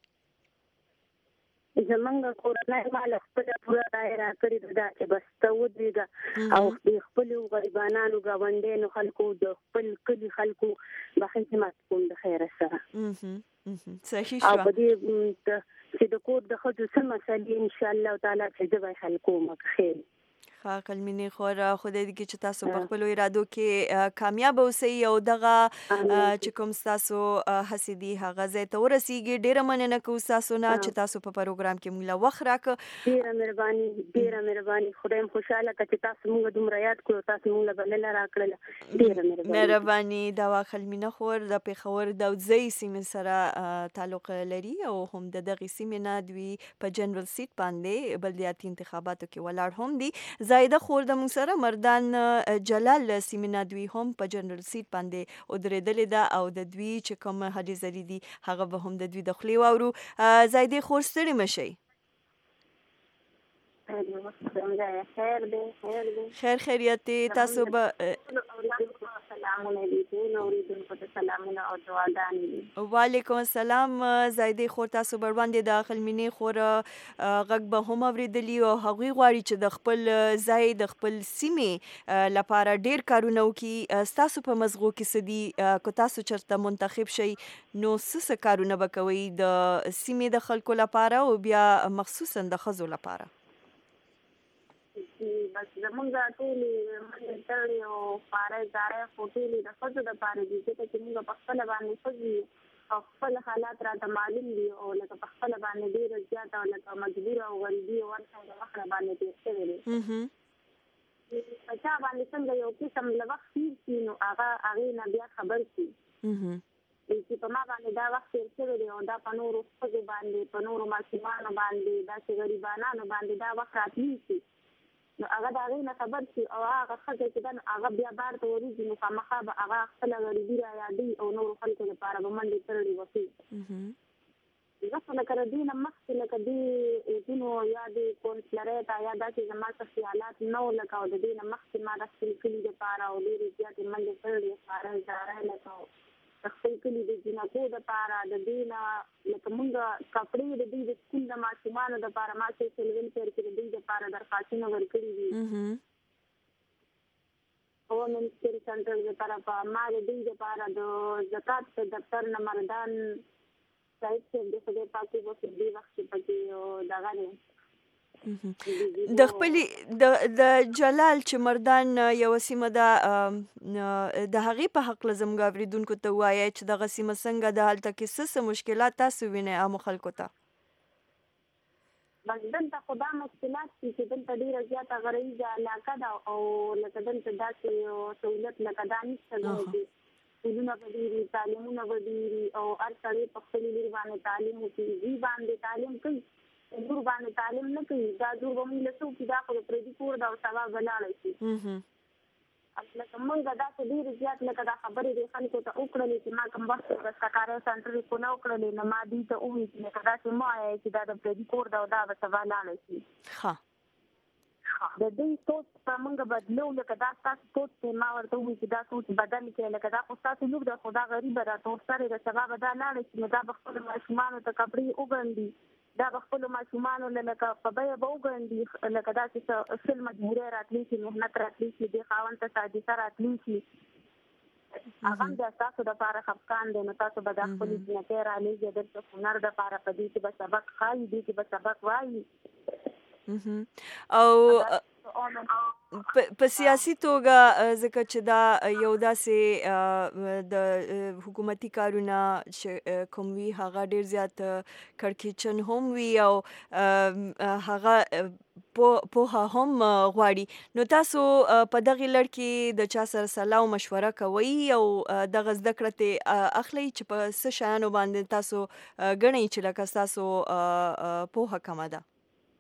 I: زمونږ کورنۍ ما له خپله پوره رای راکړې ده چې بس ته ودرېږه او د خپلو غریبانانو ګاونډیانو خلکو د خپل کلي خلکو به خدمت کوم د خیره سره
A: صحیح
I: او
A: شوه
I: په دې چې د کور د ښځو څه مسلې انشاءالله تعالی چې زه به حل کوم خیر
A: ښه عقل مینې خور خدای دې کړي چې تاسو په خپلو ارادو کې کامیاب اوسئ او دغه چې کوم ستاسو هڅې دي هغه ځای ته ورسیږي ډېره مننه کوو ستاسو نه چې تاسو په پروګرام کې موږ له وخت راکړه
I: ډېره مهرباني خدای م خوشحاله کړه چې تاسو موږ دومره یاد کړو تاسو موږ له بلنه راکړله ډېره
A: مهرباني دا وه عقل مینه خور د پېښور دودزۍ سیمې سره تعلق لري او هم د دغې سیمې نه دوی په جنرال سیټ باندې بلدیاتي انتخاباتو کې ولاړ هم دي زایده خور د موږ سره مردان جلال سیمې نه دوی هم په جنرال سیټ باندې ودرېدلې ده او د دوی چې کوم هلې ځلې دي هغه به هم د دوی د خولې واورو زایدې خور ستړې مه شئ خیر خیریت دی تاسو به وعلیکم السلام زایدې خور تاسو به وړاندې د عقل مینې خور غږ به هم اورېدلي او هغوی غواړي چې د خپل ځای د خپل سیمې لپاره ډېر کارونه وکړي ستاسو په مزغو کې څه دي که تاسو چېرته منتخب شئ نو څه کارونه به کوئ د سیمې د خلکو لپاره او بیا مخصوصا د ښځو لپاره
I: بس زمونږ ټولې منډې تړلې او خوارۍ زارۍ خو ټولې د ښځو دپاره دي ځکه چې موږ په خپله باندې ښځې او خپل حالات راته معلوم دي او لکه په خپله باندې ډېره زیاته او لکه مجبوره او غریبي او هر څه د وخت را باندې تېر شوی دی په چا باندې څنګه یو قسم له وخت تېر شي نو هغې نه بیا خبر شي چې په ما باندې دا وخت تېر شوی دی او دا په نورو ښځو باندې په نورو ماشومانو باندې داسې غریبانانو باندې دا وخت راتلی شي نو هغه د هغې نه خبر شي او هغه ښځه چې ده هغه بیا بار ته ورځي نو خامخا به هغه خپله غریبي را یادوي او نورو خلکو لپاره به منډې تړلې وکړي زه خو لکه د دې نه مخکې لکه دې ځینو یا د کونسلرۍ ته یا داسې زما څه خیالات نه وو لکه او د دې نه مخکې ما د خپل کلي دپاره او ډېرې زیاتې منډې تړلې خوارۍ زارۍ لکه د خپل کلي د جنکو دپاره د دې نه لکه مونږ کپړې د دوی د سکول د ماشومانو دپاره ما سوشل ویلفیر کې د دوی دپاره درخواستونه ورکړي دي او منسټري سنټر دپاره ما د دوی دپاره د زکات په دفتر نه مردان صاحب صاحب د خدای پاک وکړي دې وخت کې پکې دغه دی
A: د خپلې د جلال چې مردان یوه سیمه ده د هغې په هکله زموږ اورېدونکو ته ووایئ چې دغه سیمه څنګه ده هلته کې څه مشکلات تاسو وینئ عامو خلکو ته
I: بس دلته خو دا مشکلات دي چې دلته ډېره زیاته غرایزه علاقه ده او لکه دلته داسې سهولت لکه دا نشته نو چې سکولونه به ډېري تعلیمونه به ډېري او هر سړی په خپلې لور باندې تعلیم وکړي دوی باندې تعلیم کوي زور باندې تعلیم نه کوي دا زور به موږ له څه وکړي دا خو د پردي کور ده او سبا به لاړی شي لکه موږ داسې ډېرې زیات لکه دا خبرې دې خلکو ته وکړلې چې ما کوم وخت د سکارۍ سنټر کو نه وکړلې نو ما دوی ته وویل چې لکه داسې مه وایئ چې دا د پردي کور ده او دا به سبا لاړی شي د دوی سوچ په موږ بدلو لکه دا ستاسو سوچ دی ما ورته وویل چې دا سوچ بدل کړئ لکه دا خو ستاسو لور ده خو دا غریبه ده تورسرې ده سبا به دا لاړی شي نو دا به خپلو ماشومانو ته کپړې وګنډي دا به خپلو ماشومانو له لکه په بیه به وګنډي لکه داسې سل مجبورۍ راتلی شي محنت راتلی شي دې خاوند ته سادیسه راتلی شي هغه هم بیا ستاسو دپاره خفقان دی نو تاسو به دا خپلې جنکۍ رالېږئ دلته هنر دپاره په دې کې به سبق ښایي دې کې به سبق وایي
A: او په سیاسي توګه ځکه چې دا یو داسې د حکومتي کارونه کوم وي هغه ډیر زیات کړکېچن هم وي او هغه پوهه هم غواړي. نو تاسو په دغه لړ کې د چا سره سلا او مشوره کوئ او دغه زده کړه ته اخلئ چې په څه شیانو باندې تاسو ګڼئ چې لکه ستاسو پوهه کمه ده؟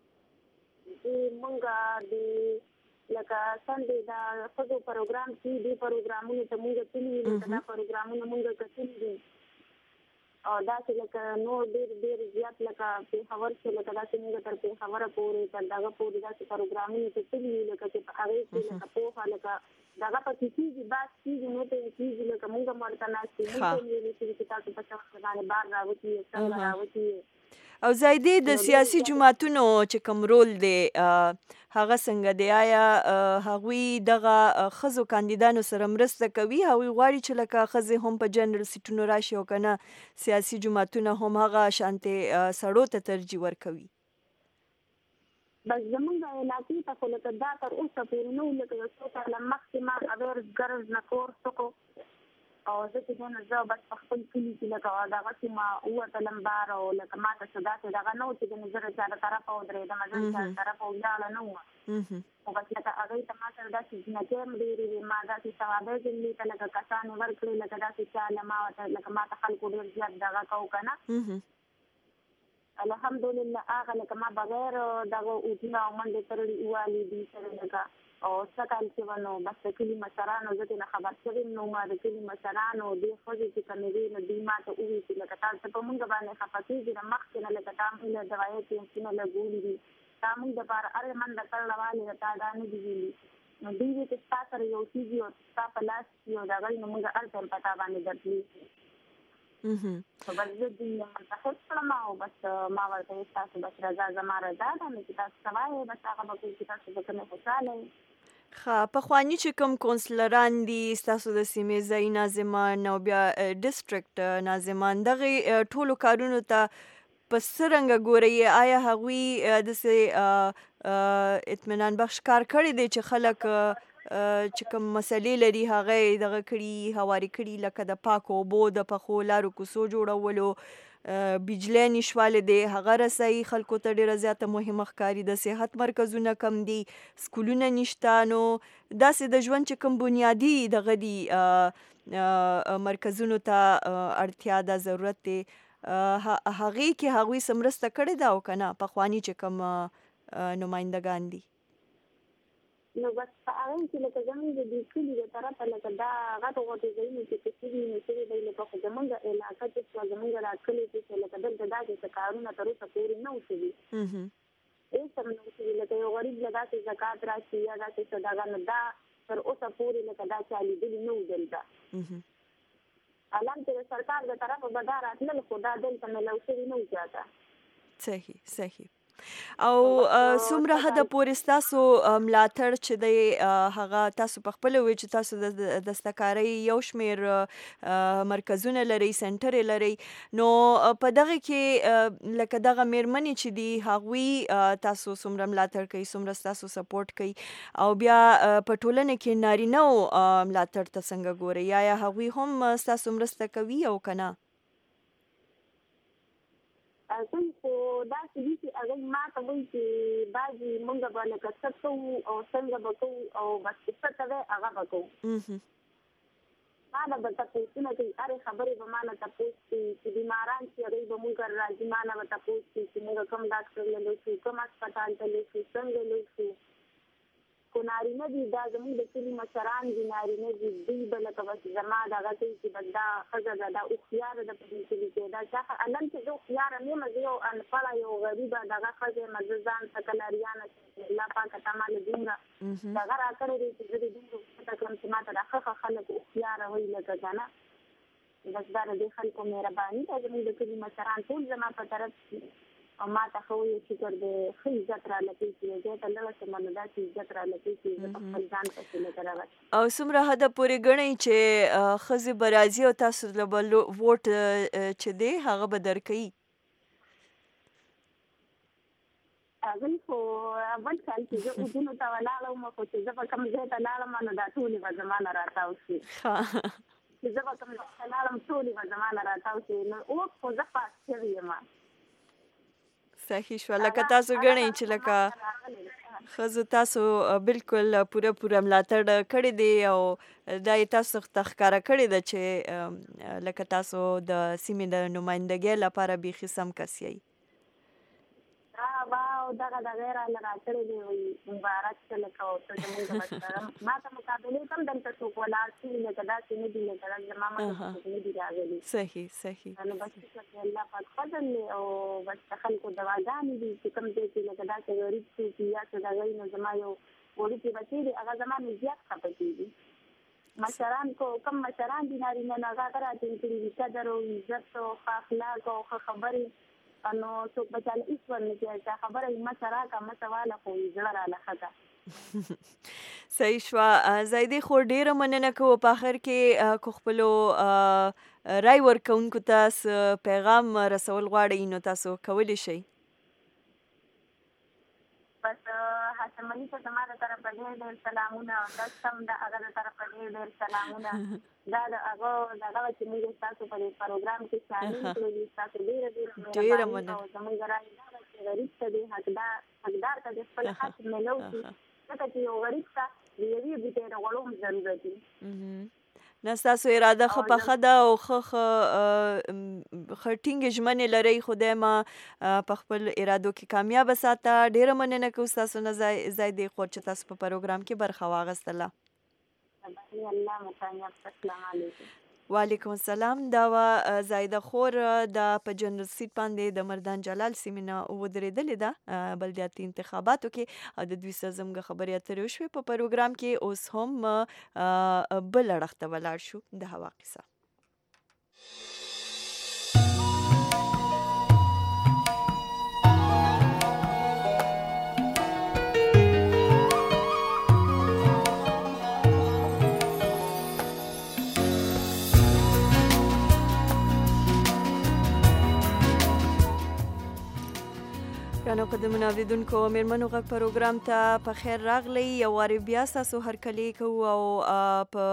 I: مونږ لکه څنګه دا ښځو پروګرام چې دې پروګرامونو ته مونږ تللي دي دا پروګرامونه مونږ کتلي دي او داسې لکه نور ډېر زیات لکه پېښور کې لکه داسې مونږ تر پېښوره پورې تر دغه پورې داسې پروګرامونه ته تللي لکه چې په هغې کې لکه پوهه لکه دغه پکې کېږي بحث کېږي نو ته یې کېږي لکه مونږ هم ورته ناست یو مونږ ته ویلي شوي چې تاسو په شخص باندې بار راوتي یې څنګه راوتي یې
A: او زایدې د سیاسي جماعتونو چې کوم رول دی هغه څنګه دی؟ آیا هغوی دغه ښځو کاندیدانو سره مرسته کوي؟ هغوی غواړي چې لکه ښځې هم په جنرال سیټونو راشي او که نه سیاسي جماعتونه هم هغه شانتې سړو ته ترجیح ورکوي؟
I: بس زمونږ علاقې ته خو لکه دا تر اوسه پورې نه وو لکه یو څو کاله مخکې ما اویرز ګرز نه کورس وکړو او زه چې دونه زه بس په خپل کلي کې لکه دغسې ما ووتلم بار او لکه ما ته څه داسې دغه نه و چې ګنې زه د چا د طرفه ودرېدم زه د چا د طرفه ولاړه نه وم خو بس لکه هغوی ته ما سره داسې جنکۍ هم ډېرې وې ما داسې ثوابۍ جملې ته لکه کسانې ورکړې لکه داسې چاله ما ورته لکه ما ته خلکو ډېر زیات دغه کوو که نه الحمدلله هغه لکه ما بغیر دغه اوټونه او منډې تړلي ووالي دوی سره لکه او څه کال چې و نو بس د کلي مشرانو زه ترېنه خبر شوې یم نو ما د کلي مشرانو دې ښځې چې کومې وې نو دوی ما ته وویل چې لکه تا څه په مونږ باندې خفه کېږي نه مخکې نه لکه تا مونږ له دوایي کیمپونه لګولي دي تا مونږ دپاره هرې منډه کړله والې تا دا نه دي ویلي نو دوی وې چې ستا سره یو څیز وي او ستا په لاس کښې یو دغه وي نو مونږ هر ټایم په تا باندې درتلي نو بس زه دوی منتخب کړم او بس ما ورته ویل ستاسو بس رضا زما رضا ده نو چې تاسو څه وایئ بس هغه به کوي چې تاسو به کومې خوشحاله یئ.
A: پخواني چې کوم کونسلران دي ستاسو د سیمې ځایي ناظمان او بیا ډسټرکټ ناظمان دغې ټولو کارونو ته په څه رنګه ګورئ؟ آیا هغوی داسې اطمینان بخش کار کړی دی چې خلک چې کوم مسلې لري هغه یې دغه کړي هواري کړي لکه د پاکو اوبو د پخو لارو کوڅو جوړولو بجلی نشوالی دی هغه رسایي خلکو ته ډېره زیاته مهمه ښکاري د صحت مرکزونه کم دي سکولونه نشته نو داسې د ژوند چې کوم بنیادي دغه دي مرکزونو ته اړتیا ده ضرورت دی هغې کې هغوی څه مرسته کړې ده او که نه پخواني چې کوم نمایندګان دي؟
I: نو بس په هغې کې لکه زمونږ د دې کلي د طرفه لکه دا غټو غټو ځایونه چې په شوي نو شوي دی لکه خو زمونږ علاقه چې شوه زمونږ دا کلي چې لکه دلته داسې څه کارونه تر اوسه پورې نه وو شوي هېڅ هم نه وو شوي لکه یو غریب له داسې زکات راشي یا داسې څه دغه نو دا تر اوسه پورې لکه دا چا لیدلي نه وو دلته حالان چې د سرکار د طرفه به دا راتلل خو دا دلته میلاو شوي نه وو چاته.
A: صحیح او څومره حده پورې ستاسو ملاتړ چې دی هغه تاسو په خپله وایئ چې تاسو د دستکارۍ یو شمېر مرکزونه لرئ سنټر یې لرئ نو په دغه کې لکه دغه مېرمنې چې دي هغوی تاسو څومره ملاتړ کوي څومره ستاسو سپورټ کوي او بیا په ټولنه کې نارینهو ملاتړ ته څنګه ګورئ آیا هغوی هم ستاسو مرسته کوي او که نه؟
I: څنګه خو داسې دي چې هغوی ما ته وایي چې بعضې مونږ به لکه څه کوو او څنګه به کوو او بس چې څه کوې هغه به کوو ما نه به تپوسونه کوي هرې خبرې به ما نه تپوس کوي چې بیماران چې هغوی به مونږ راځي ما نه به تپوس کوي چې مونږ کوم ډاکټر له لوشو کوم هسپتال ته لوشو څنګه لوشو خو نارینه دي دا زموږ د کلي مشران دي نارینه دي دوی به لکه بس زما دغه کوي چې بس دا ښځه ده دا هوښیاره ده په دې کلي کې دا چا الان چې زه هوښیاره نه یم زه یو انپړه یو غریبه دغه ښځه یم زه ځان ته کله ریانه چې الله پاکه تا ما له دومره دغه راکړی دی چې زه د دومره پته کړم چې ما ته دا ښه خلک هوښیاره وایي لکه که نه بس دا د دې خلکو مهرباني ده زموږ د کلي مشران ټول زما په طرف او ما ته ښه وایي شکر دی ښه عزت راله کوي چې یو ځای ته لاړه شم نو داسې عزت راله کوي چې زه په خپل ځان پسې لکه رغسم.
A: او څومره حده پورې ګڼئ چې ښځې به راځي او تاسو له به ووټ چې دی هغه به درکوي؟
I: راغلی خو اول کال چې زه اردن ته ولاړم خو چې زه په کوم ځای ته لاړم نو دا ټولې به زما نه راتاو شي چې زه په کوم ځای ته لاړم ټولې به زما نه راتاو شي نو اوس خو زه پاس شوې یم.
A: صحیح شو. لکه تاسو ګڼئ چې لکه ښځو تاسو بالکل پوره ملاتړ کړی دی او دا یې تاسو ته ښکاره کړې ده چې لکه تاسو د سیمې د نمایندګۍ لپاره بیخي سم کس یئ.
I: واو دغه دغه راله راکړی دی وایي مبارک شه لکه ورته زمونږ محترم ما ته مقابلې ته هم دلته څوک ولاړ شي لکه داسې نه دي لکه زما مخې څوک نه دي راغلي.
A: صحیح
I: نو بس چې الله پاک فضل دی او بس د خلکو دعاګانې دي چې کوم ځای کې لکه داسې غریب څوک یا څه دغه نو زما یو وړوکی بچی دی هغه زما نه زیات خفه کېږي. مشران کوم مشران دي نارینه نه هغه راټینګ کړي دي قدر او عزت او ښه اخلاق او ښه خبرې نو څوک بچاله هېڅ ورنه کوي چې خبره یې مڅه راکړه مڅه واله خو یې زړه راله ښه ده.
A: صحیح شوه. زیدې خو ډېره مننه کوو په آخر کې کو خپلو رای ورکوونکو ته پیغام رسول غواړئ نو تاسو کولی شئ.
I: بس حاتم علي ته زما د طرفه ډېر سلامونه او تاسو هم د هغه د طرفه ډېر سلامونه. دا د هغه دغه چې موږ ستاسو په پروګرام کې شامل کړو ستاسو ډېره مننه او زموږ رایې دا ده چې غریب ته دې حقدار ته دې خپل حق میلو کړي ځکه چې یو غریب ته د یوې بوټۍ د غوړو هم ضرورت وي.
A: نه ستاسو اراده ښه پخه ده او ښه ټینګې ژمنې لرئ. خدای ما په خپل ارادو کې کامیابه ساته. ډېره مننه کوو ستاسو نه زیدې خور چې تاسو په پروګرام کې برخه واخیستله. وعلیکم السلام. دا وه زایده خور دا په جنرال سیټ باندې د مردان جلال سیمې نه ودرېدلې ده بلدیاتي انتخاباتو کې او د دوی سره زموږ خبرې اترې وشوې په پروګرام کې. اوس هم بل اړخ ته ولاړ شو د هوا قصه. ګرانو قدرمنو اورېدونکو مېرمنو غږ پروګرام ته په خیر راغلی. یو وارې بیا ستاسو هرکلی کوو او په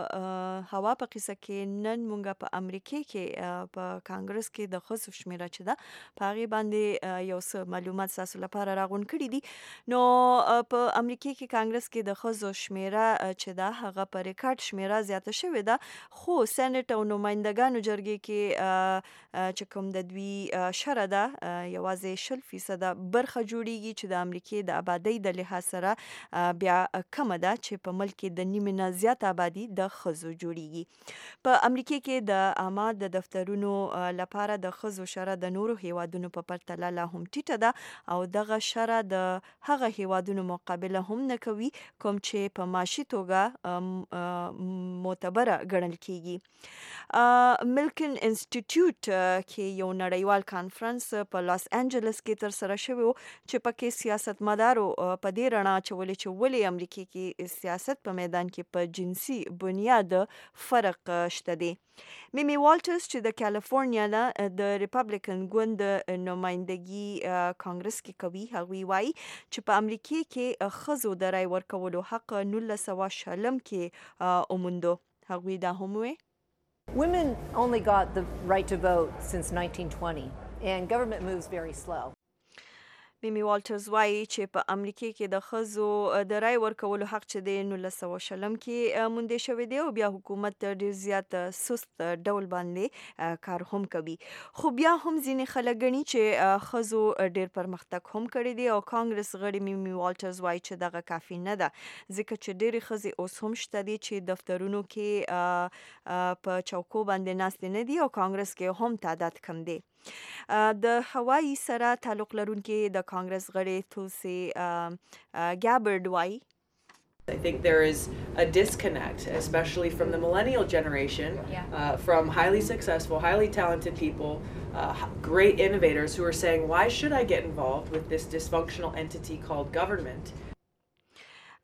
A: هوا په قصه کې نن مونږ په امریکې کې په کانګرس کې د ښځو شمېره چې ده په هغې باندې یو څه معلومات ستاسو لپاره راغونډ کړي دي. نو په امریکې کې کانګرس کې د ښځو شمېره چې ده هغه په ریکارډ شمېره زیاته شوې ده خو سینټ او نمایندګانو جرګې کې چې کوم د دوی شره ده یوازې 20% برخه جوړیږي چې د امریکې د آبادۍ د لحاظ سره بیا کمه ده چې په ملک کې د نیمې نه زیات آبادي د ښځو جوړیږي. په امریکې کې د عامه د دفترونو لپاره د ښځو شره د نورو هیوادونو په پرتله لا هم ټیټه ده او دغه شره د هغه هیوادونو مقابله هم نه کوي کوم چې په معاشي توګه معتبره ګڼل کیږي. ملکن انسټیټیوټ کې یو نړیوال کانفرنس په لاس انجلس کې تر سره شوی و چې پکې سیاستمدارو په دې رڼا اچولې چې ولې امریکې کې سیاست په میدان کې په جنسي بنیاد فرق شته دی. میمی والټرز چې د کالیفورنیا نه د ریپبلیکن ګوند نمایندګي کانګرس کې کوي هغوی وایي چې په امریکې کې ښځو د رای ورکولو حق 1940 کې وموندو. هغوی دا هم وایي
J: Women only got the right to vote since 1920 and government moves very slow.
A: میمی والټرز وایي چې په امریکې کې د ښځو د رای ورکولو حق چې دی 1940 کې موندې شوی دی او بیا حکومت ډېر زیات سست ډول باندې کار هم کوي. خو بیا هم ځینې خلک ګڼي چې ښځو ډېر پرمختګ هم کړی دی او کانګرس غړي میمی والټرز وایي چې دغه کافي نه ده ځکه چې ډېرې ښځې اوس هم شته دي چې دفترونو کې په چوکو باندې ناستې نه دي او کانګرس کې هم تعداد کم دی. د هوایي سره تعلق لرونکي د کانګرس غړي تولسي ګابرډ وایي
K: I think there is a disconnect, especially from the millennial generation, from highly successful, highly talented people, great innovators who are saying, why should I get involved with this dysfunctional entity called government?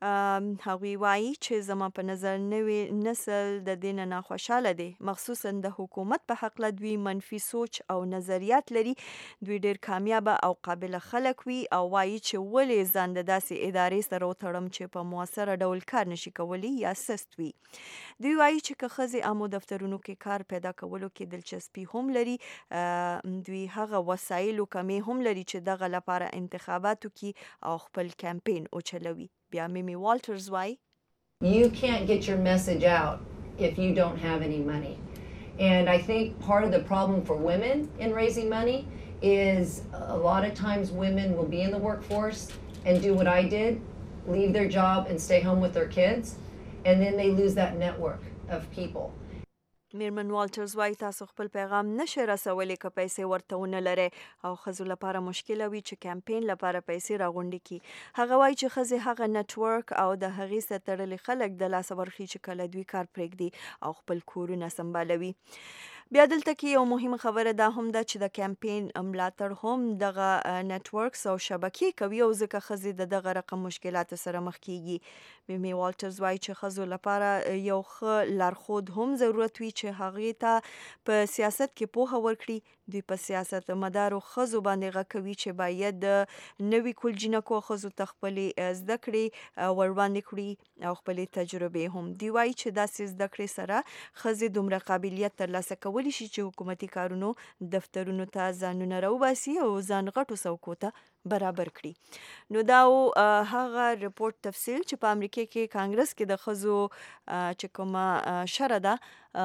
A: هغوی وایي چې زما په نظر نوی نسل د دې نه ناخوشحاله دی، مخصوصا د حکومت په هکله دوی منفي سوچ او نظریات لري. دوی ډیر کامیابه او قابله خلک وي او وایي چې ولې ځان د داسې ادارې سره وتړم چې په موثره ډول کار نشي کولی یا سست وي. دوی وایي چې که ښځې عامو دفترونو کې کار پیدا کولو کې دلچسپي هم لري، دوی هغه وسایلو کمې هم لري چې دغه لپاره انتخاباتو کې او خپل کمپین وچلوي. بیا میمی والټرز وایي
J: You can't get your message out if you don't have any money. And I think part of the problem for women in raising money is a lot of times women will be in the workforce and do what I did, leave their job and stay home with their kids, and then they lose that network of people.
A: میرمن والټرز وایي تاسو خپل پیغام نشئ رسولی که پیسې ورته ونه لرئ او ښځو لپاره مشکله وي چې کمپین لپاره پیسې راغونډې کړي. هغه وایي چې ښځې هغه نټورک او د هغې سره تړلي خلک د لاسه ورخي چې کله دوی کار پرېږدي او خپل کورونه سمبالوي. بیا دلته کې یو مهمه خبره دا هم ده چې د کمپین ملاتړ هم دغه نټورکس او شبکې کوي او ځکه ښځې د دغه رقم مشکلاتو سره مخ کیږي. میمی والټرز وایي چې ښځو لپاره یو ښه لارښود هم ضرورت وي چې هغې ته په سیاست کې پوهه ورکړي. دوی په سیاست مدارو ښځو باندې غږ کوي چې باید د نوي کلجینکو ښځو ته خپلې زده کړې وړاندې کړي او خپلې تجربې هم. دوی وایي چې داسې زده کړې سره ښځې دومره قابلیت ترلاسه کولی شي چې حکومتي کارونو دفترونو ته ځانونه راوباسي او ځان غټو څوکو ته برابر کړي. نو دا هغه رپورټ تفصیل چې په امریکا کې کانګرس کې د ښځو چې کومه شرح ده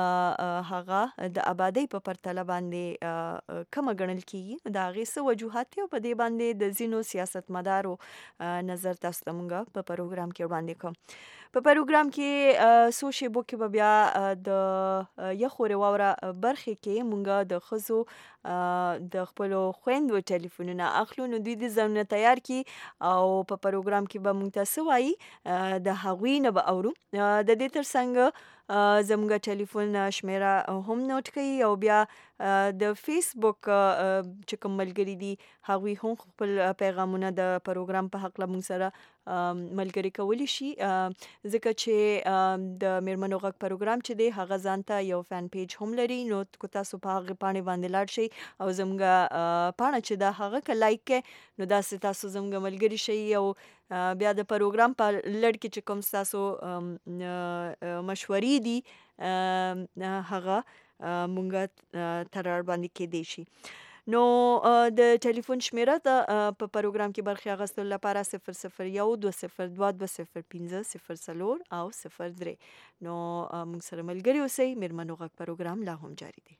A: هغه د آبادۍ په پرتله باندې کمه ګڼل کیږي. د هغې څه وجوهات دي او په دې باندې د ځینو سیاستمدارو نظر تاسو ته موږ په پروګرام کې وړاندې کوم. په پروګرام کې څو شیبو کې به بیا د یخورې واوره برخې کې موږ د ښځو د خپلو خویندو ټلیفونونه اخلو. نو دوی د ځانونه تیار کړي او په پروګرام کې به موږ ته څه وایي د هغوی نه به اورو. د دې ترڅنګ زموږ ټلیفون شمیره هم نوٹ کړئ او بیا د فیسبوک چې کوم ملګري دي هغوی هم خپل پیغامونه د پروګرام په هکله موږ سره ملګري کولی شي، ځکه چې د میرمنو غږ پروګرام چې دی هغه ځان ته یو فین پیج هم لري. نو که تاسو په هغې پاڼې باندې لاړ شئ او زموږ پاڼه چې ده هغه که لایک کړئ نو داسې تاسو زموږ ملګري شئ او بیا د پروګرام په لړ کې چې کوم ستاسو مشورې دي هغه مونږ تر باندې کېدی شي. نو د ټلیفون شمیره د په پروګرام کې برخې اخیستلو لپاره 001 202 205 04 او 03. نو موږ سره ملګري اوسئ. میرمنو غږ پروګرام لا هم جاری دی.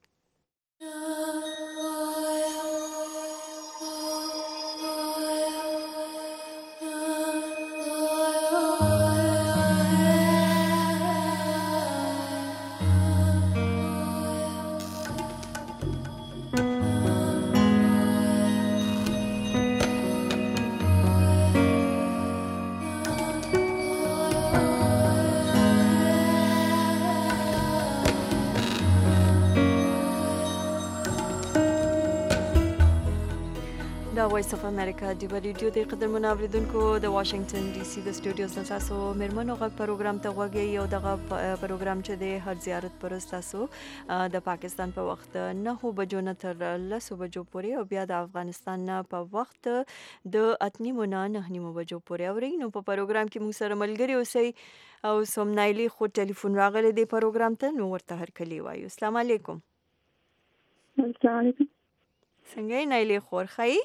A: وایس اف امریکا دی ریډیو د قدرمنو اوریدونکو د واشنگټن ډي سي د سټوډیوز نه تاسو میرمنو غږ پروګرام ته غوږی او دغه پروګرام چې د هر زیارت پر تاسو د پاکستان په وخت 9 بجو نه تر 10 بجو پورې او بیا د افغانستان په وخت د 8:30 نه 9 بجو پورې اوري. نو په پروګرام کې موږ سره ملګري اوسئ او سومنایلی خو ټلیفون راغلی دی پروګرام ته. نو ورته هر کلی وایو. السلام علیکم.
I: السلام علیکم.
A: څنګه یې نایلی خور خی؟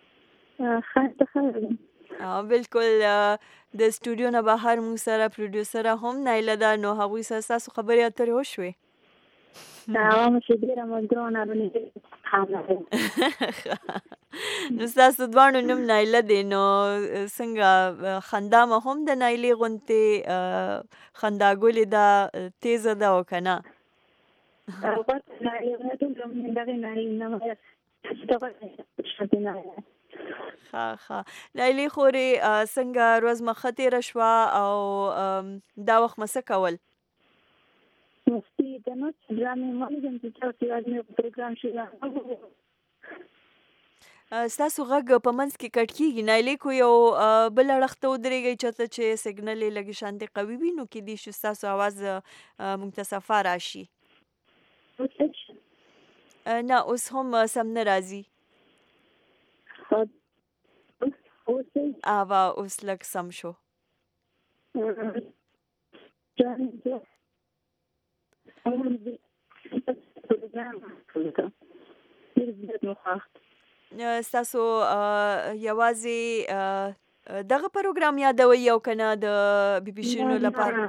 I: خیر.
A: بالکل د سټوډیو نه بهر موږ سره پروډوسر هم نایله ده. نو هغوی سره ستاسو خبرې اترې وشوې؟ نو ستاسو دواړو نوم نایله دی. نو څنګه خندا مو هم د نایلې غوندې خنداګولې ده تیزه ده او که نه؟ ښه نایلې خورې څنګه ورځ مخه تېره شوه او دا وخت مه څه کول؟ ستاسو غږ په منځ کې کټ کېږي نایلې کو یو بل اړخ ته ودرېږئ چېرته چې سګنل یې لږې شانتې قوي وي نو کیدای شي ستاسو اواز موږ ته صفا راشي نه اوس هم سم نه راځي اوس لږ سم شو ستاسو یوازې دغه پروګرام یادوي او که نه د بي بي شینو لپاره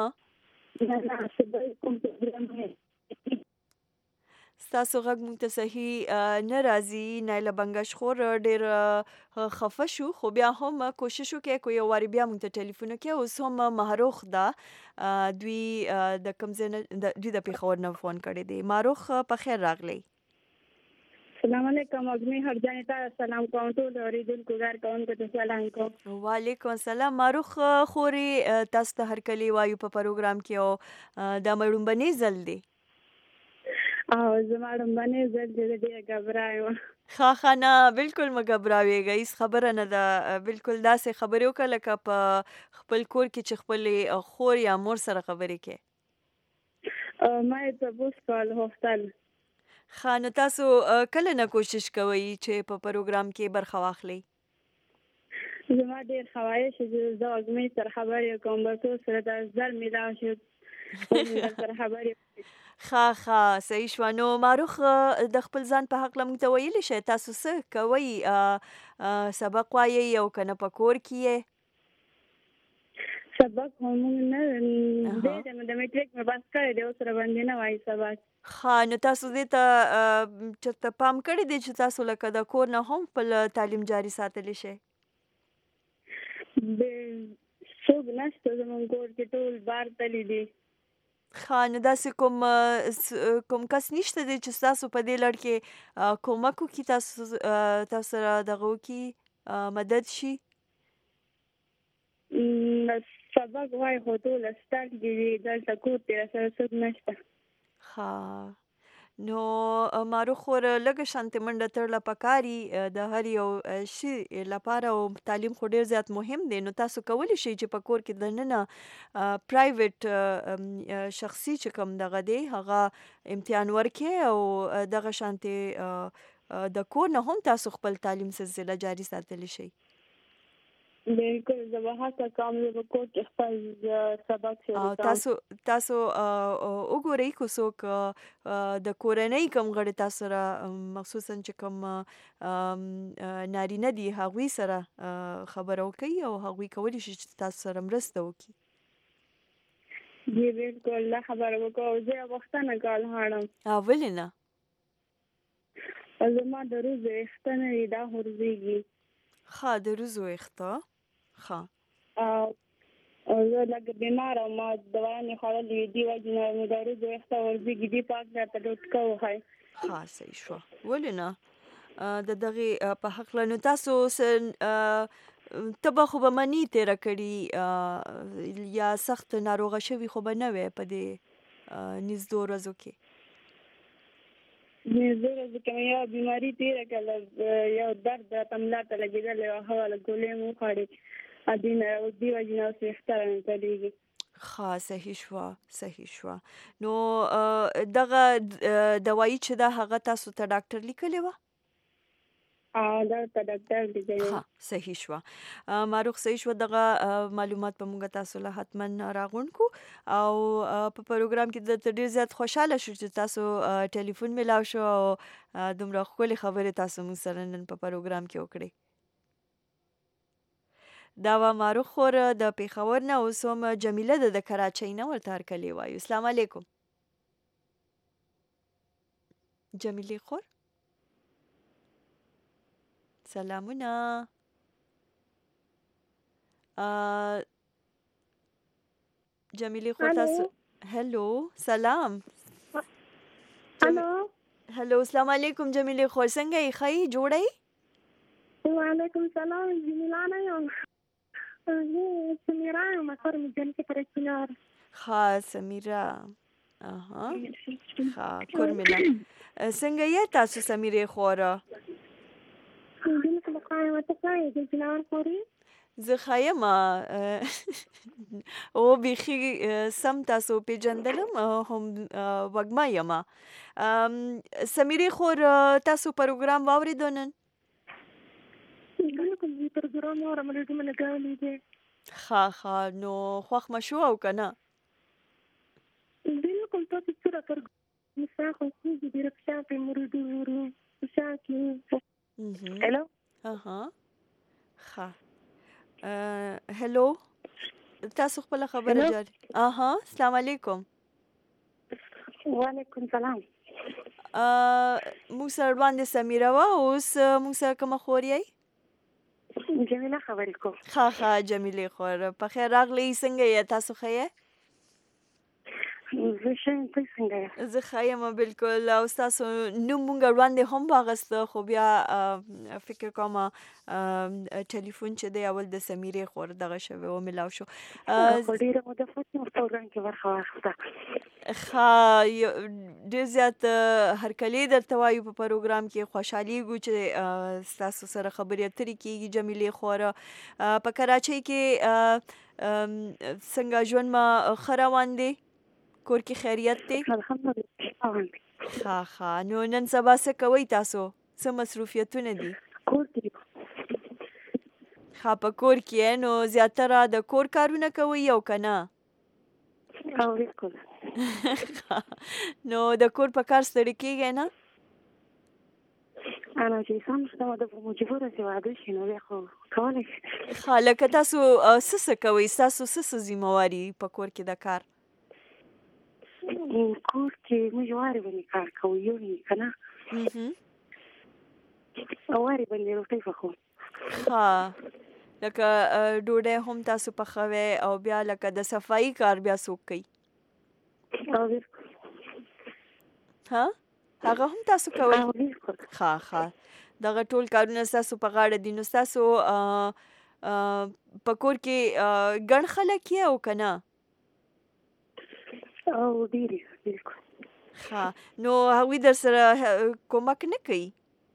A: ستاسو غږ موږ ته صحیح نه راځي نایله بنګش خور ډېر خفه شو خو بیا هم کوشش وکړئ که یو وارې بیا موږ ته ټلیفون وکړئ اوس هم معروخ ده دوی د کوم ځای نه دوی د پېښور نه فون کړی دی معروخ په خیر راغلی
I: السلام علیکم اګمې هر ځای ته سلام کوم ټول اوریدونکو ګار کوونکو ته سلام کوم
A: وعلیکم السلام معروخ خوري تاسو ته هر کلی وایو په پروګرام کې او دا مې لومبنی ځل دی
I: او زما لومبنی ځل دی ډېره ګبرایم
A: ښه نه بالکل مه ګبراویږئ هېڅ خبره نه ده بالکل داسې خبرې وکړه لکه په خپل کور کې چې خپلې خور یا مور سره خبرې کوې
I: ما یې تپوس کول غوښتل
A: ښه نو تاسو کله نه کوشش کوئ چې په پروګرام کې برخه واخلئ
I: زما ډېر خواهش چې زه اګمې سره خبرې کوم به څو سره د زر میلاو شي سره خبرې
A: ښه صحیح شوه نو معروخ د خپل ځان په هکله موږ ته ویلی شئ تاسو څه کوئ سبق وایئ او که نه په کور کې یې
I: سبق هم نه دی د میټریک مې پاس کړی دی اوس راباندې نه وایي سبق
A: ښه نو تاسو دې ته چېرته پام کړی دی چې تاسو لکه د کور نه هم خپل تعلیم جاري ساتلی شئ
I: څوک نشته زموږ کور کې ټول بار تللی دي
A: ښه نو داسې کوم کس نشته دی چې ستاسو په دې لړ کې کومک وکړي تاسو سره دغه وکړي مدد شي
I: سبق وایي خو ټول سټارټ دي دلته کور کې راسره څوک نشته
A: ښه نو معروخ خور لږه شانتې منډه تړله پکاري د هر یو شي لپاره او تعلیم خو ډېر زیات مهم دی نو تاسو کولی شئ چې په کور کې دننه پرایویټ شخصي چې کوم دغه دی هغه امتحان ورکړئ او دغه شانتې د کور نه هم تاسو خپل تعلیم سلسله جاري ساتلی شئ
I: بالکل زه به هڅه کوم زه به کور کې خپل سبق شروع کوم
A: تاسو وګورئ که څوک د کورنۍ کوم غړي تاسو سره مخصوصا چې کوم نارینه دي هغوی سره خبره وکړئ او هغوی کولی شي چې تاسو سره مرسته وکړي
I: جی بالکل دا خبره وکړو زه غوښتنه کول غواړم
A: ولې نه
I: زما د روز ویښته نه دي دا غورځېږي
A: ښه د روز ویښته ښه
I: زه لږ بیماره وم ما دوايانې خوړلې وې دې وجې نه مې د روز ویښته غورځېږي دې پاک راته ډوډکه وښایي
A: ښه صحیح شوه ولې نه د دغې په هکله نو تاسو ته به خو به مني تېره کړي یا سخت ناروغه شوي خو به نه وې په دې نږدو ورځو کې
I: نږدې ورځو کې مې یوه بیماري تېره کړله یو درد راته ملا ته لګېدلی وه هغه ګولۍ مې وخوړې دې وجې نه اوس ویښته رانه چلېږي
A: ښه صحیح شوه نو دغه دوایي چې ده هغه تاسو ته ډاکټر لیکلې وه صحیح شوه معروخ صحیح شوه دغه معلومات به موږ تاسو له حتما راغونډ کړو او په پروګرام کې درته ډېر زیات خوشحاله شو چې تاسو ټلیفون میلاو شو او دومره ښکلې خبرې تاسو موږ سره نن په پروګرام کې وکړې دا وه معروخ خور د پېښور نه اوس هم جمیله ده د کراچۍ نه ورته هرکلی وایو السلام علیکم جمیلې خور سلامونه جمیلې خور تاسو هلو سلام هلو السلام علیکم جمیلې خور څنګه یې ښه یې جوړه یې
I: وعلیکم سلام جمیله نه یم سمیرا یم کور مې جن کې پر چنار
A: ښه سمیرا ښه کور مې نه څنګه یې تاسو سمیرې خوره
I: دې څه مقام ته ځای د جنان خوري
A: زه خایم او بیخي سم تاسو پیژندلم هم وګما یم. سمیرې خور تاسو پروګرام واوریدو نن؟
I: بالکل دې پروګرام اورم لږه منه غالي دي.
A: ښه نو خوښ مشو او کنه؟
I: بالکل تاسو سره تر مسا خو دې رښتیا په مرودو ورو شاکي. هلو
A: ښه هلو تاسو خپل خبره جاری. السلام علیکم.
I: وعلیکم سلام.
A: موږ سره باندې سمیره وه، اوس موږ سره کومه خور یې؟
I: جمیله خبرې کوم.
A: ښه جمیلې خور، په خیر راغلی. څنګه یې تاسو ښه یې؟
I: زه ښه یم، ته څنګه یې؟
A: زه ښه یم بلکل. او ستاسو نوم مونږ وړاندې هم واخیسته، خو بیا فکر کوم ټلیفون چې دی اول د سمیرې خور دغه شوی و ملاو شو.
I: خو ډېره موده پس مو پروګرام کې برخه واخیسته.
A: ښه ډېر زیات هرکلی درته وایو په پروګرام کې. خوشحالیږو چې ستاسو سره خبرې اترې کېږي جمیلې خوره. په کراچۍ کې څنګه ژوند ما ښه روان دی؟ کور کې خیریت دی؟
I: الحمدلله.
A: ښه نو نن سبا څه کوئ تاسو؟ څه مصروفیتونه دي؟
I: کور کې.
A: ښه په کور کې نو زیاتره د کور کارونه کوئ او که نه؟
I: بالکل.
A: نو د کور په کار ستړي کېږئ نه؟
I: انا چې سم شته د مجبوره چې واده شي نو بیا خو کولی شي.
A: ښه لکه تاسو څه کوئ؟ ستاسو څه ذمهواري په کور کې د کار؟
I: کور کې موږ وارې باندې کار کوو، یو که نه وارې باندې روټۍ پخوو.
A: ښه لکه ډوډۍ هم تاسو پخوئ او بیا لکه د صفایي کار بیا څوک کوي؟ هغه هم تاسو کوئ؟ ښه دغه ټول کارونه ستاسو په غاړه دي. نو ستاسو په کور کې ګڼ خلک یې او که نه؟
I: او ډېرې. بالکل.
A: ښه نو هغوی در سره کومک نه کوي؟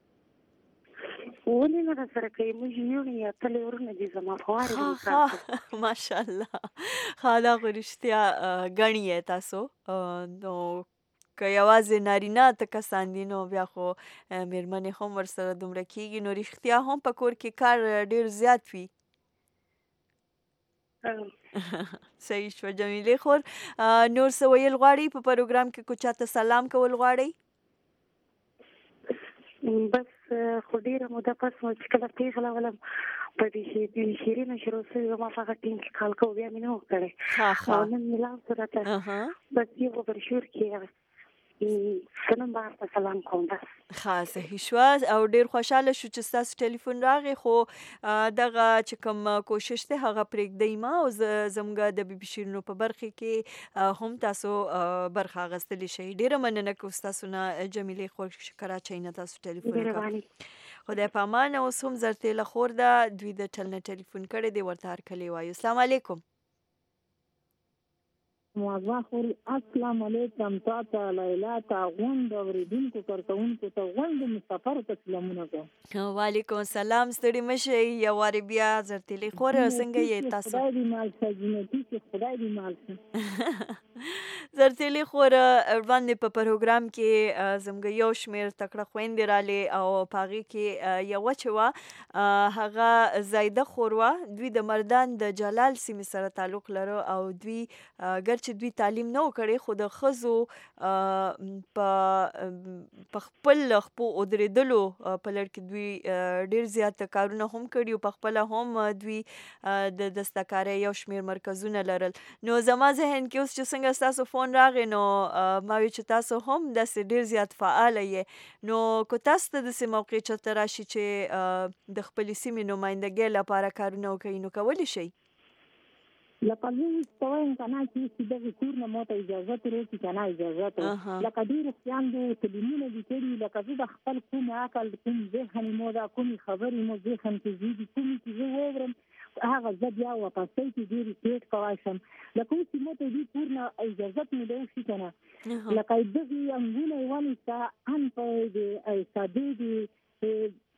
I: ولې نه در سره کوي؟ موږ یو یا اتلې ورونه دي زما په وارې باندې کار کوو.
A: ماشاءالله. ښه دا خو رښتیا ګڼ یې تاسو. نو که یوازې نارینه ته کسان دي نو بیا خو مېرمنې هم ورسره دومره کېږي، نو رښتیا هم په کور کې کار ډېر زیات وي. صحیح شوه جمیلې خور. نور څه ویل غواړئ په پروګرام کې؟ کو چاته سلام کول غواړئ؟
I: بس خو ډېره موده پس مو چې کله پېغله ولم په دې شیرینه شروع شوي زما په هغه ټیم کې کال کوو بیا مې نه و کړی. او نن ملاو سو راته بس یو به برشور کې سلام بار ته سلام کوم. بس
A: ښه صحیح شوه او ډېر خوشحاله شو چې ستاسو ټلیفون راغی، خو دغه چې کوم کوشش دی هغه پرېږدئ مه او زموږ د بي بي شیرینو په برخې کې هم تاسو برخه اخیستلی شئ. ډېره مننه کوو ستاسو نه جمیلې خور کراچۍ نه تاسو ټلیفون وکړ. خدای په امان. اوس هم زرتېله خور ده، دوی د ټل نه ټلیفون کړی دی، ورته هرکلی وایو. السلام علیکم.
L: السلام علیکم. تاته لیلا ته غونډ اورېدونکو کارکوونکو ته غونډ مسافرو ته سلامونه کوم.
A: وعلیکم السلام. ستړي مه شئ. یو وارې بیا زرتېلې خور څنګه یې تاسو؟
L: خدای دې مال شه جنتي چې خدای دې مال شه.
A: زرتېلې خور وړاندې په پروګرام کې زموږ یو شمېر تکړه خویندې رالې او په هغې کې یوه چې وه هغه زایده خور وه. دوی د مردان د جلال سیمې سره تعلق لرو او دوی ګر چې دوی تعلیم نه و کړی خو د ښځو په خپل خپو ودرېدلو په لړ کې دوی ډېر زیات کارونه هم کړي او په خپله هم دوی د دستکارۍ یو شمېر مرکزونه لرل. نو زما ذهن کې اوس چې څنګه ستاسو فون راغی نو ما وی چې تاسو هم داسې ډېر زیات فعاله یې. نو که تاسو ته داسې موقع چېرته راشي چې د خپلې سیمې نمایندګۍ لپاره کارونه وکړئ نو کولی شئ؟
L: لکه زه ته وایم که نه چې اوس دغې کور نه ماته اجازت راکړي که نه اجازت لکه ډېرو خویندو تعلیمونه دي کړي لکه زه د خپل کوم عقل کوم ذهن مو دا کومې خبرې مو ذهن کې ځي دي کومې چې زه واورم هغه زه بیا واپسۍ کې ډېرې پېټ کولی شم. لکه اوس چې ماته دې کور نه اجازت مې دی وشي که نه لکه دغې انګونه یې ونیسته ان په د سادې دي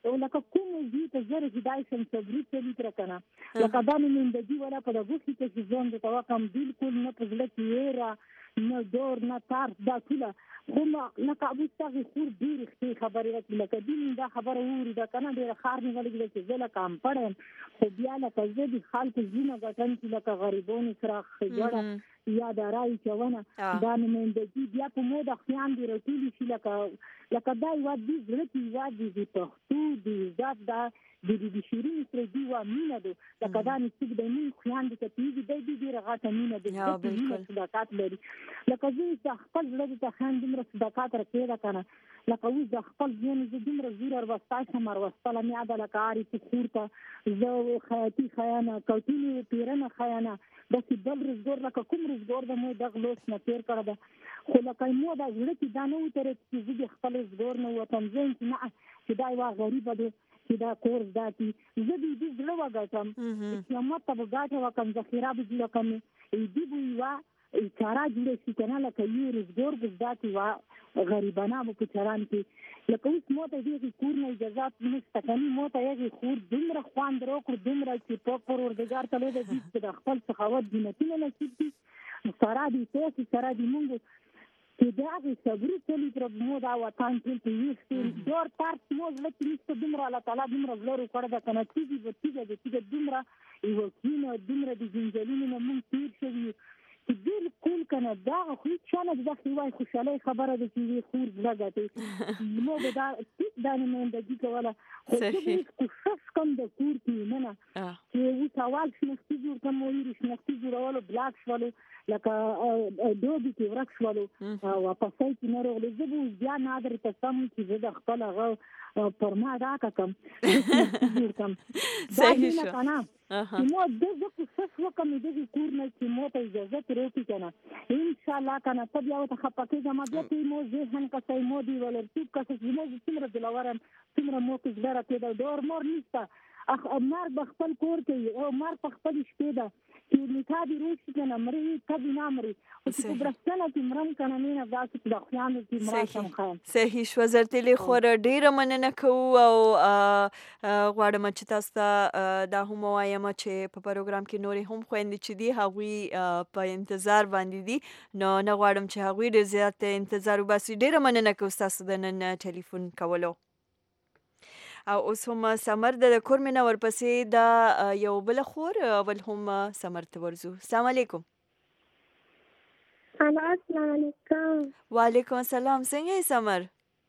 L: لکه کوم دې ته زره هدايت سم صبري چلی تر کنه لکه دا من دې ولا په دغه کې چې ځون د توقم بالکل نه پزله کیره نه دور نه تار دا ټول هم لکه ابو استغفر خور ډیر خبرې وکړه لکه دې دا خبره ووري دا کنه ډیر خار نه ولګي چې زله کام پړم خو بیا لکه زه د خلکو زینه غټن چې لکه غریبونو سره خجړه یا دارای چونه دا نمائندګي بیا په مو د خیان دی رټولي شي لکه دا یو د زړه یاد دي پښتو دي ذات دا د شیرین سره دی و مینه ده لکه دا نسب د مين خیان دي ته دی رغاته مینه ده د صداقت لري لکه زه خپل زړه ته خان دمر صداقت راکړه کنه لکه اوس د خپل ځین ز دمر زور ورستا شمر وستله مې عدالت کاری چې خورته زه خیاطي خیانه کوټینی پیرنه خیانه د بل رزګور لکه کوم رزګور د مو د غلوس نه تیر کړه ده خو لکه مو د زړه کې دا نه وتره چې زه خپل رزګور نه وطن زین چې دا یو غریب دی چې دا کورس داتي زه دې زړه وګټم چې ما ته وګټه وکم ذخیره به جوړ کم دې بو چارا جوړ شي کنه لکه یو رزګور ګزداتي وا غریبانه په چران کې لکه اوس مو ته دې کور نه اجازه نشته کني مو ته یې خور دمر خوان درو کړ دمر چې په پروردګار ته له دې د خپل سخاوت دینتونه نصیب دي سره دې ته سره دې مونږ چې دا صبر چلی پر مو دا وطن کې یې دور تر مو لکه نشته دمر الله تعالی دمر زلرو کړه دا کنه چې دمر یو کینه دمر د جنجالونو مونږ تیر شوی بالکل کنه دا خو چانه د خیوای خوشاله خبره ده چې خور لګاتې نو دا د نمائندګي کوله خو چې کوشش کوم د کور کې نه چې یو سوال شنختي جوړ کوم ویری شنختي جوړولو بلاک شولو لکه دوبي کې ورک شولو واپس یې نه راغلی زه به بیا نادر ته سم چې زه د خپل هغه پرما راکم جوړ کوم
A: صحیح شو
L: مو دغه کوشش وکم دغه کور نه چې مو ته اجازه ترې کنه ان شاء الله کنه ته بیا ته خپکه زما بیا ته مو ذهن کا سي مو دی ولر چې کس چې مو څومره دلورم څومره مو کې زړه ته د دور مور نشته اخ مار بخپل کور کې او مار په خپل شپې ده چې نکاح دی روشي کنه مری کبي نامري او چې برستنه چې مرم کنه نه دا چې د خیانو چې مرام خام
A: صحیح شو زرتلې خور ډیره مننه کوو او غواړم چې تاسو ته دا هم وایم چې په پروګرام کې نورې هم خويندې چې دی هغوی په انتظار باندې دي نو نه غواړم چې هغوی ډیر زیات انتظار وباسي ډیره مننه کوم تاسو د نن ټلیفون کولو او اوس هم سمر د کور مینه ورپسې دا یو بل خور ول هم سمر ته ورزو السلام علیکم
I: السلام علیکم
A: وعلیکم السلام څنګه یې سمر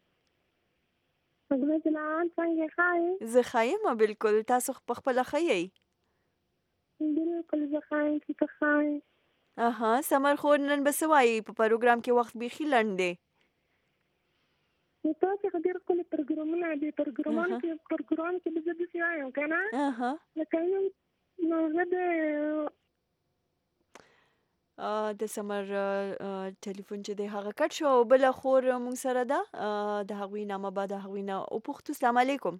I: څنګه ښه
A: زه ښه یم بالکل تاسو په خپله ښه یئ
I: بالکل زه ښه یم چې ته ښه
A: یې سمر خو نن به څه وایي په پروګرام کې وخت بیخي لنډ دی
I: تاسو ډېر ښکلي پروګرامونه دي پروګرام کې به زه داسې وایم که نه لکه نو زه
A: د سمر ټلیفون چې دی هغه کټ شو او بله خور مونږ سره ده د هغوی نامه به د هغوی نه وپوښتو السلام علیکم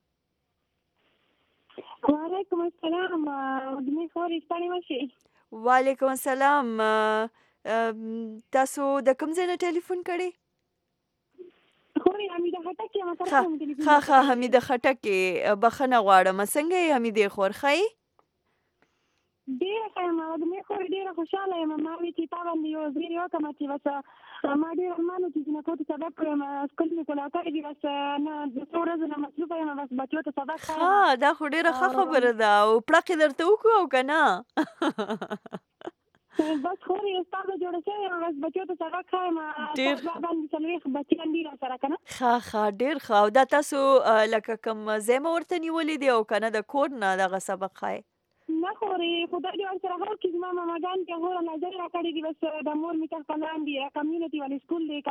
I: وعلیکم السلام زموږ خورې ستړې مشي
A: وعلیکم السلام تاسو د کوم ځای نه ټلیفون کړی
I: حمیده خټک یم
A: ښه حمیده خټک بخښنه غواړم څنګه یې حمیدې خور ښه یې
I: ډېره ښه یم زموږ خور ډېره خوشحاله یم ما وی چې تا باندې یو زیر وکړم چې بس ما ډېر ارمان و چې جنکو ته سبق کړم سکول مې کولاو کړی دي بس نه د څو ورځو نه مصروفه یم بس بچو ته سبق
A: ښه دا خو ډېره ښه خبره ده او پړقې درته وکړو او که نه
I: بس خوري استاد جوړ شوی بس بچو ته سبق خایم ډېر باندې څلوېښت بچیان دي راسره که نه
A: ښه ډېر ښه او دا تاسو لکه کوم ځای مو ورته نیولې دي او که نه د کور نه دغه سبق ښایي
I: نه خورې خدای دې ورسره هر کې زما ماماګان کې هوره نظر راکړی دي بس د مور مې تر پلان دي کمیونټي والي سکول دی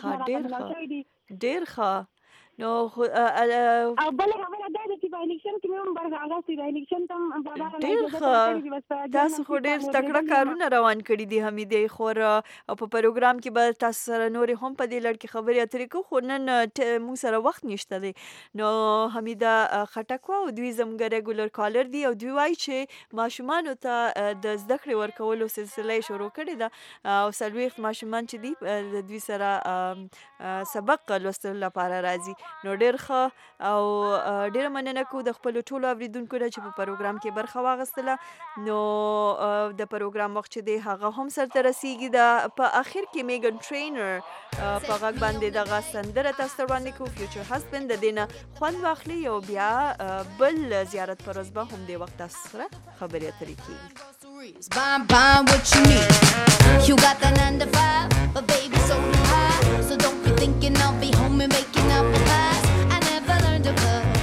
A: ډېر ښه نو
I: او بل خبره دا ده چې په الیکشن کې مې هم برخه اخیستې ده الیکشن ته هم
A: ډېر ښه تاسو خو ډېر تکړه کارونه روان کړي دي حمیدې خور او په پروګرام کې به تاسو سره نورې هم په دې لړ کې خبرې اترې کوو خو نن موږ سره وخت نشته دی نو حمیده خټک او دوی زموږ ریګولر کالر دي او دوی وایي چې ماشومانو ته د زده کړې ورکولو سلسله یې شروع کړې ده او 40 ماشومان چې دي د دوی سره سبق لوستلو لپاره راځي نو ډیر ښه او ډیره مننه کوو د خپل ټولو اوریدونکو نه چې په پروګرام کې برخه واخیستله. نو د پروګرام وخت چې دی هغه هم سرته رسیږي. د په اخر کې میګن ټرینر په غږ باندې دغه سندره تاسو ته وړاندې کوو فیوچر هسبند. د دې نه خوند واخلي او بیا بل زیارت پر ورځ به هم دې وخت تاسو سره خبرې اترې کېږي.
M: Buying what you need. You got that 9 to 5, but baby so do I. So don't be thinking I'll be home and making apple pies. I never learned to cook.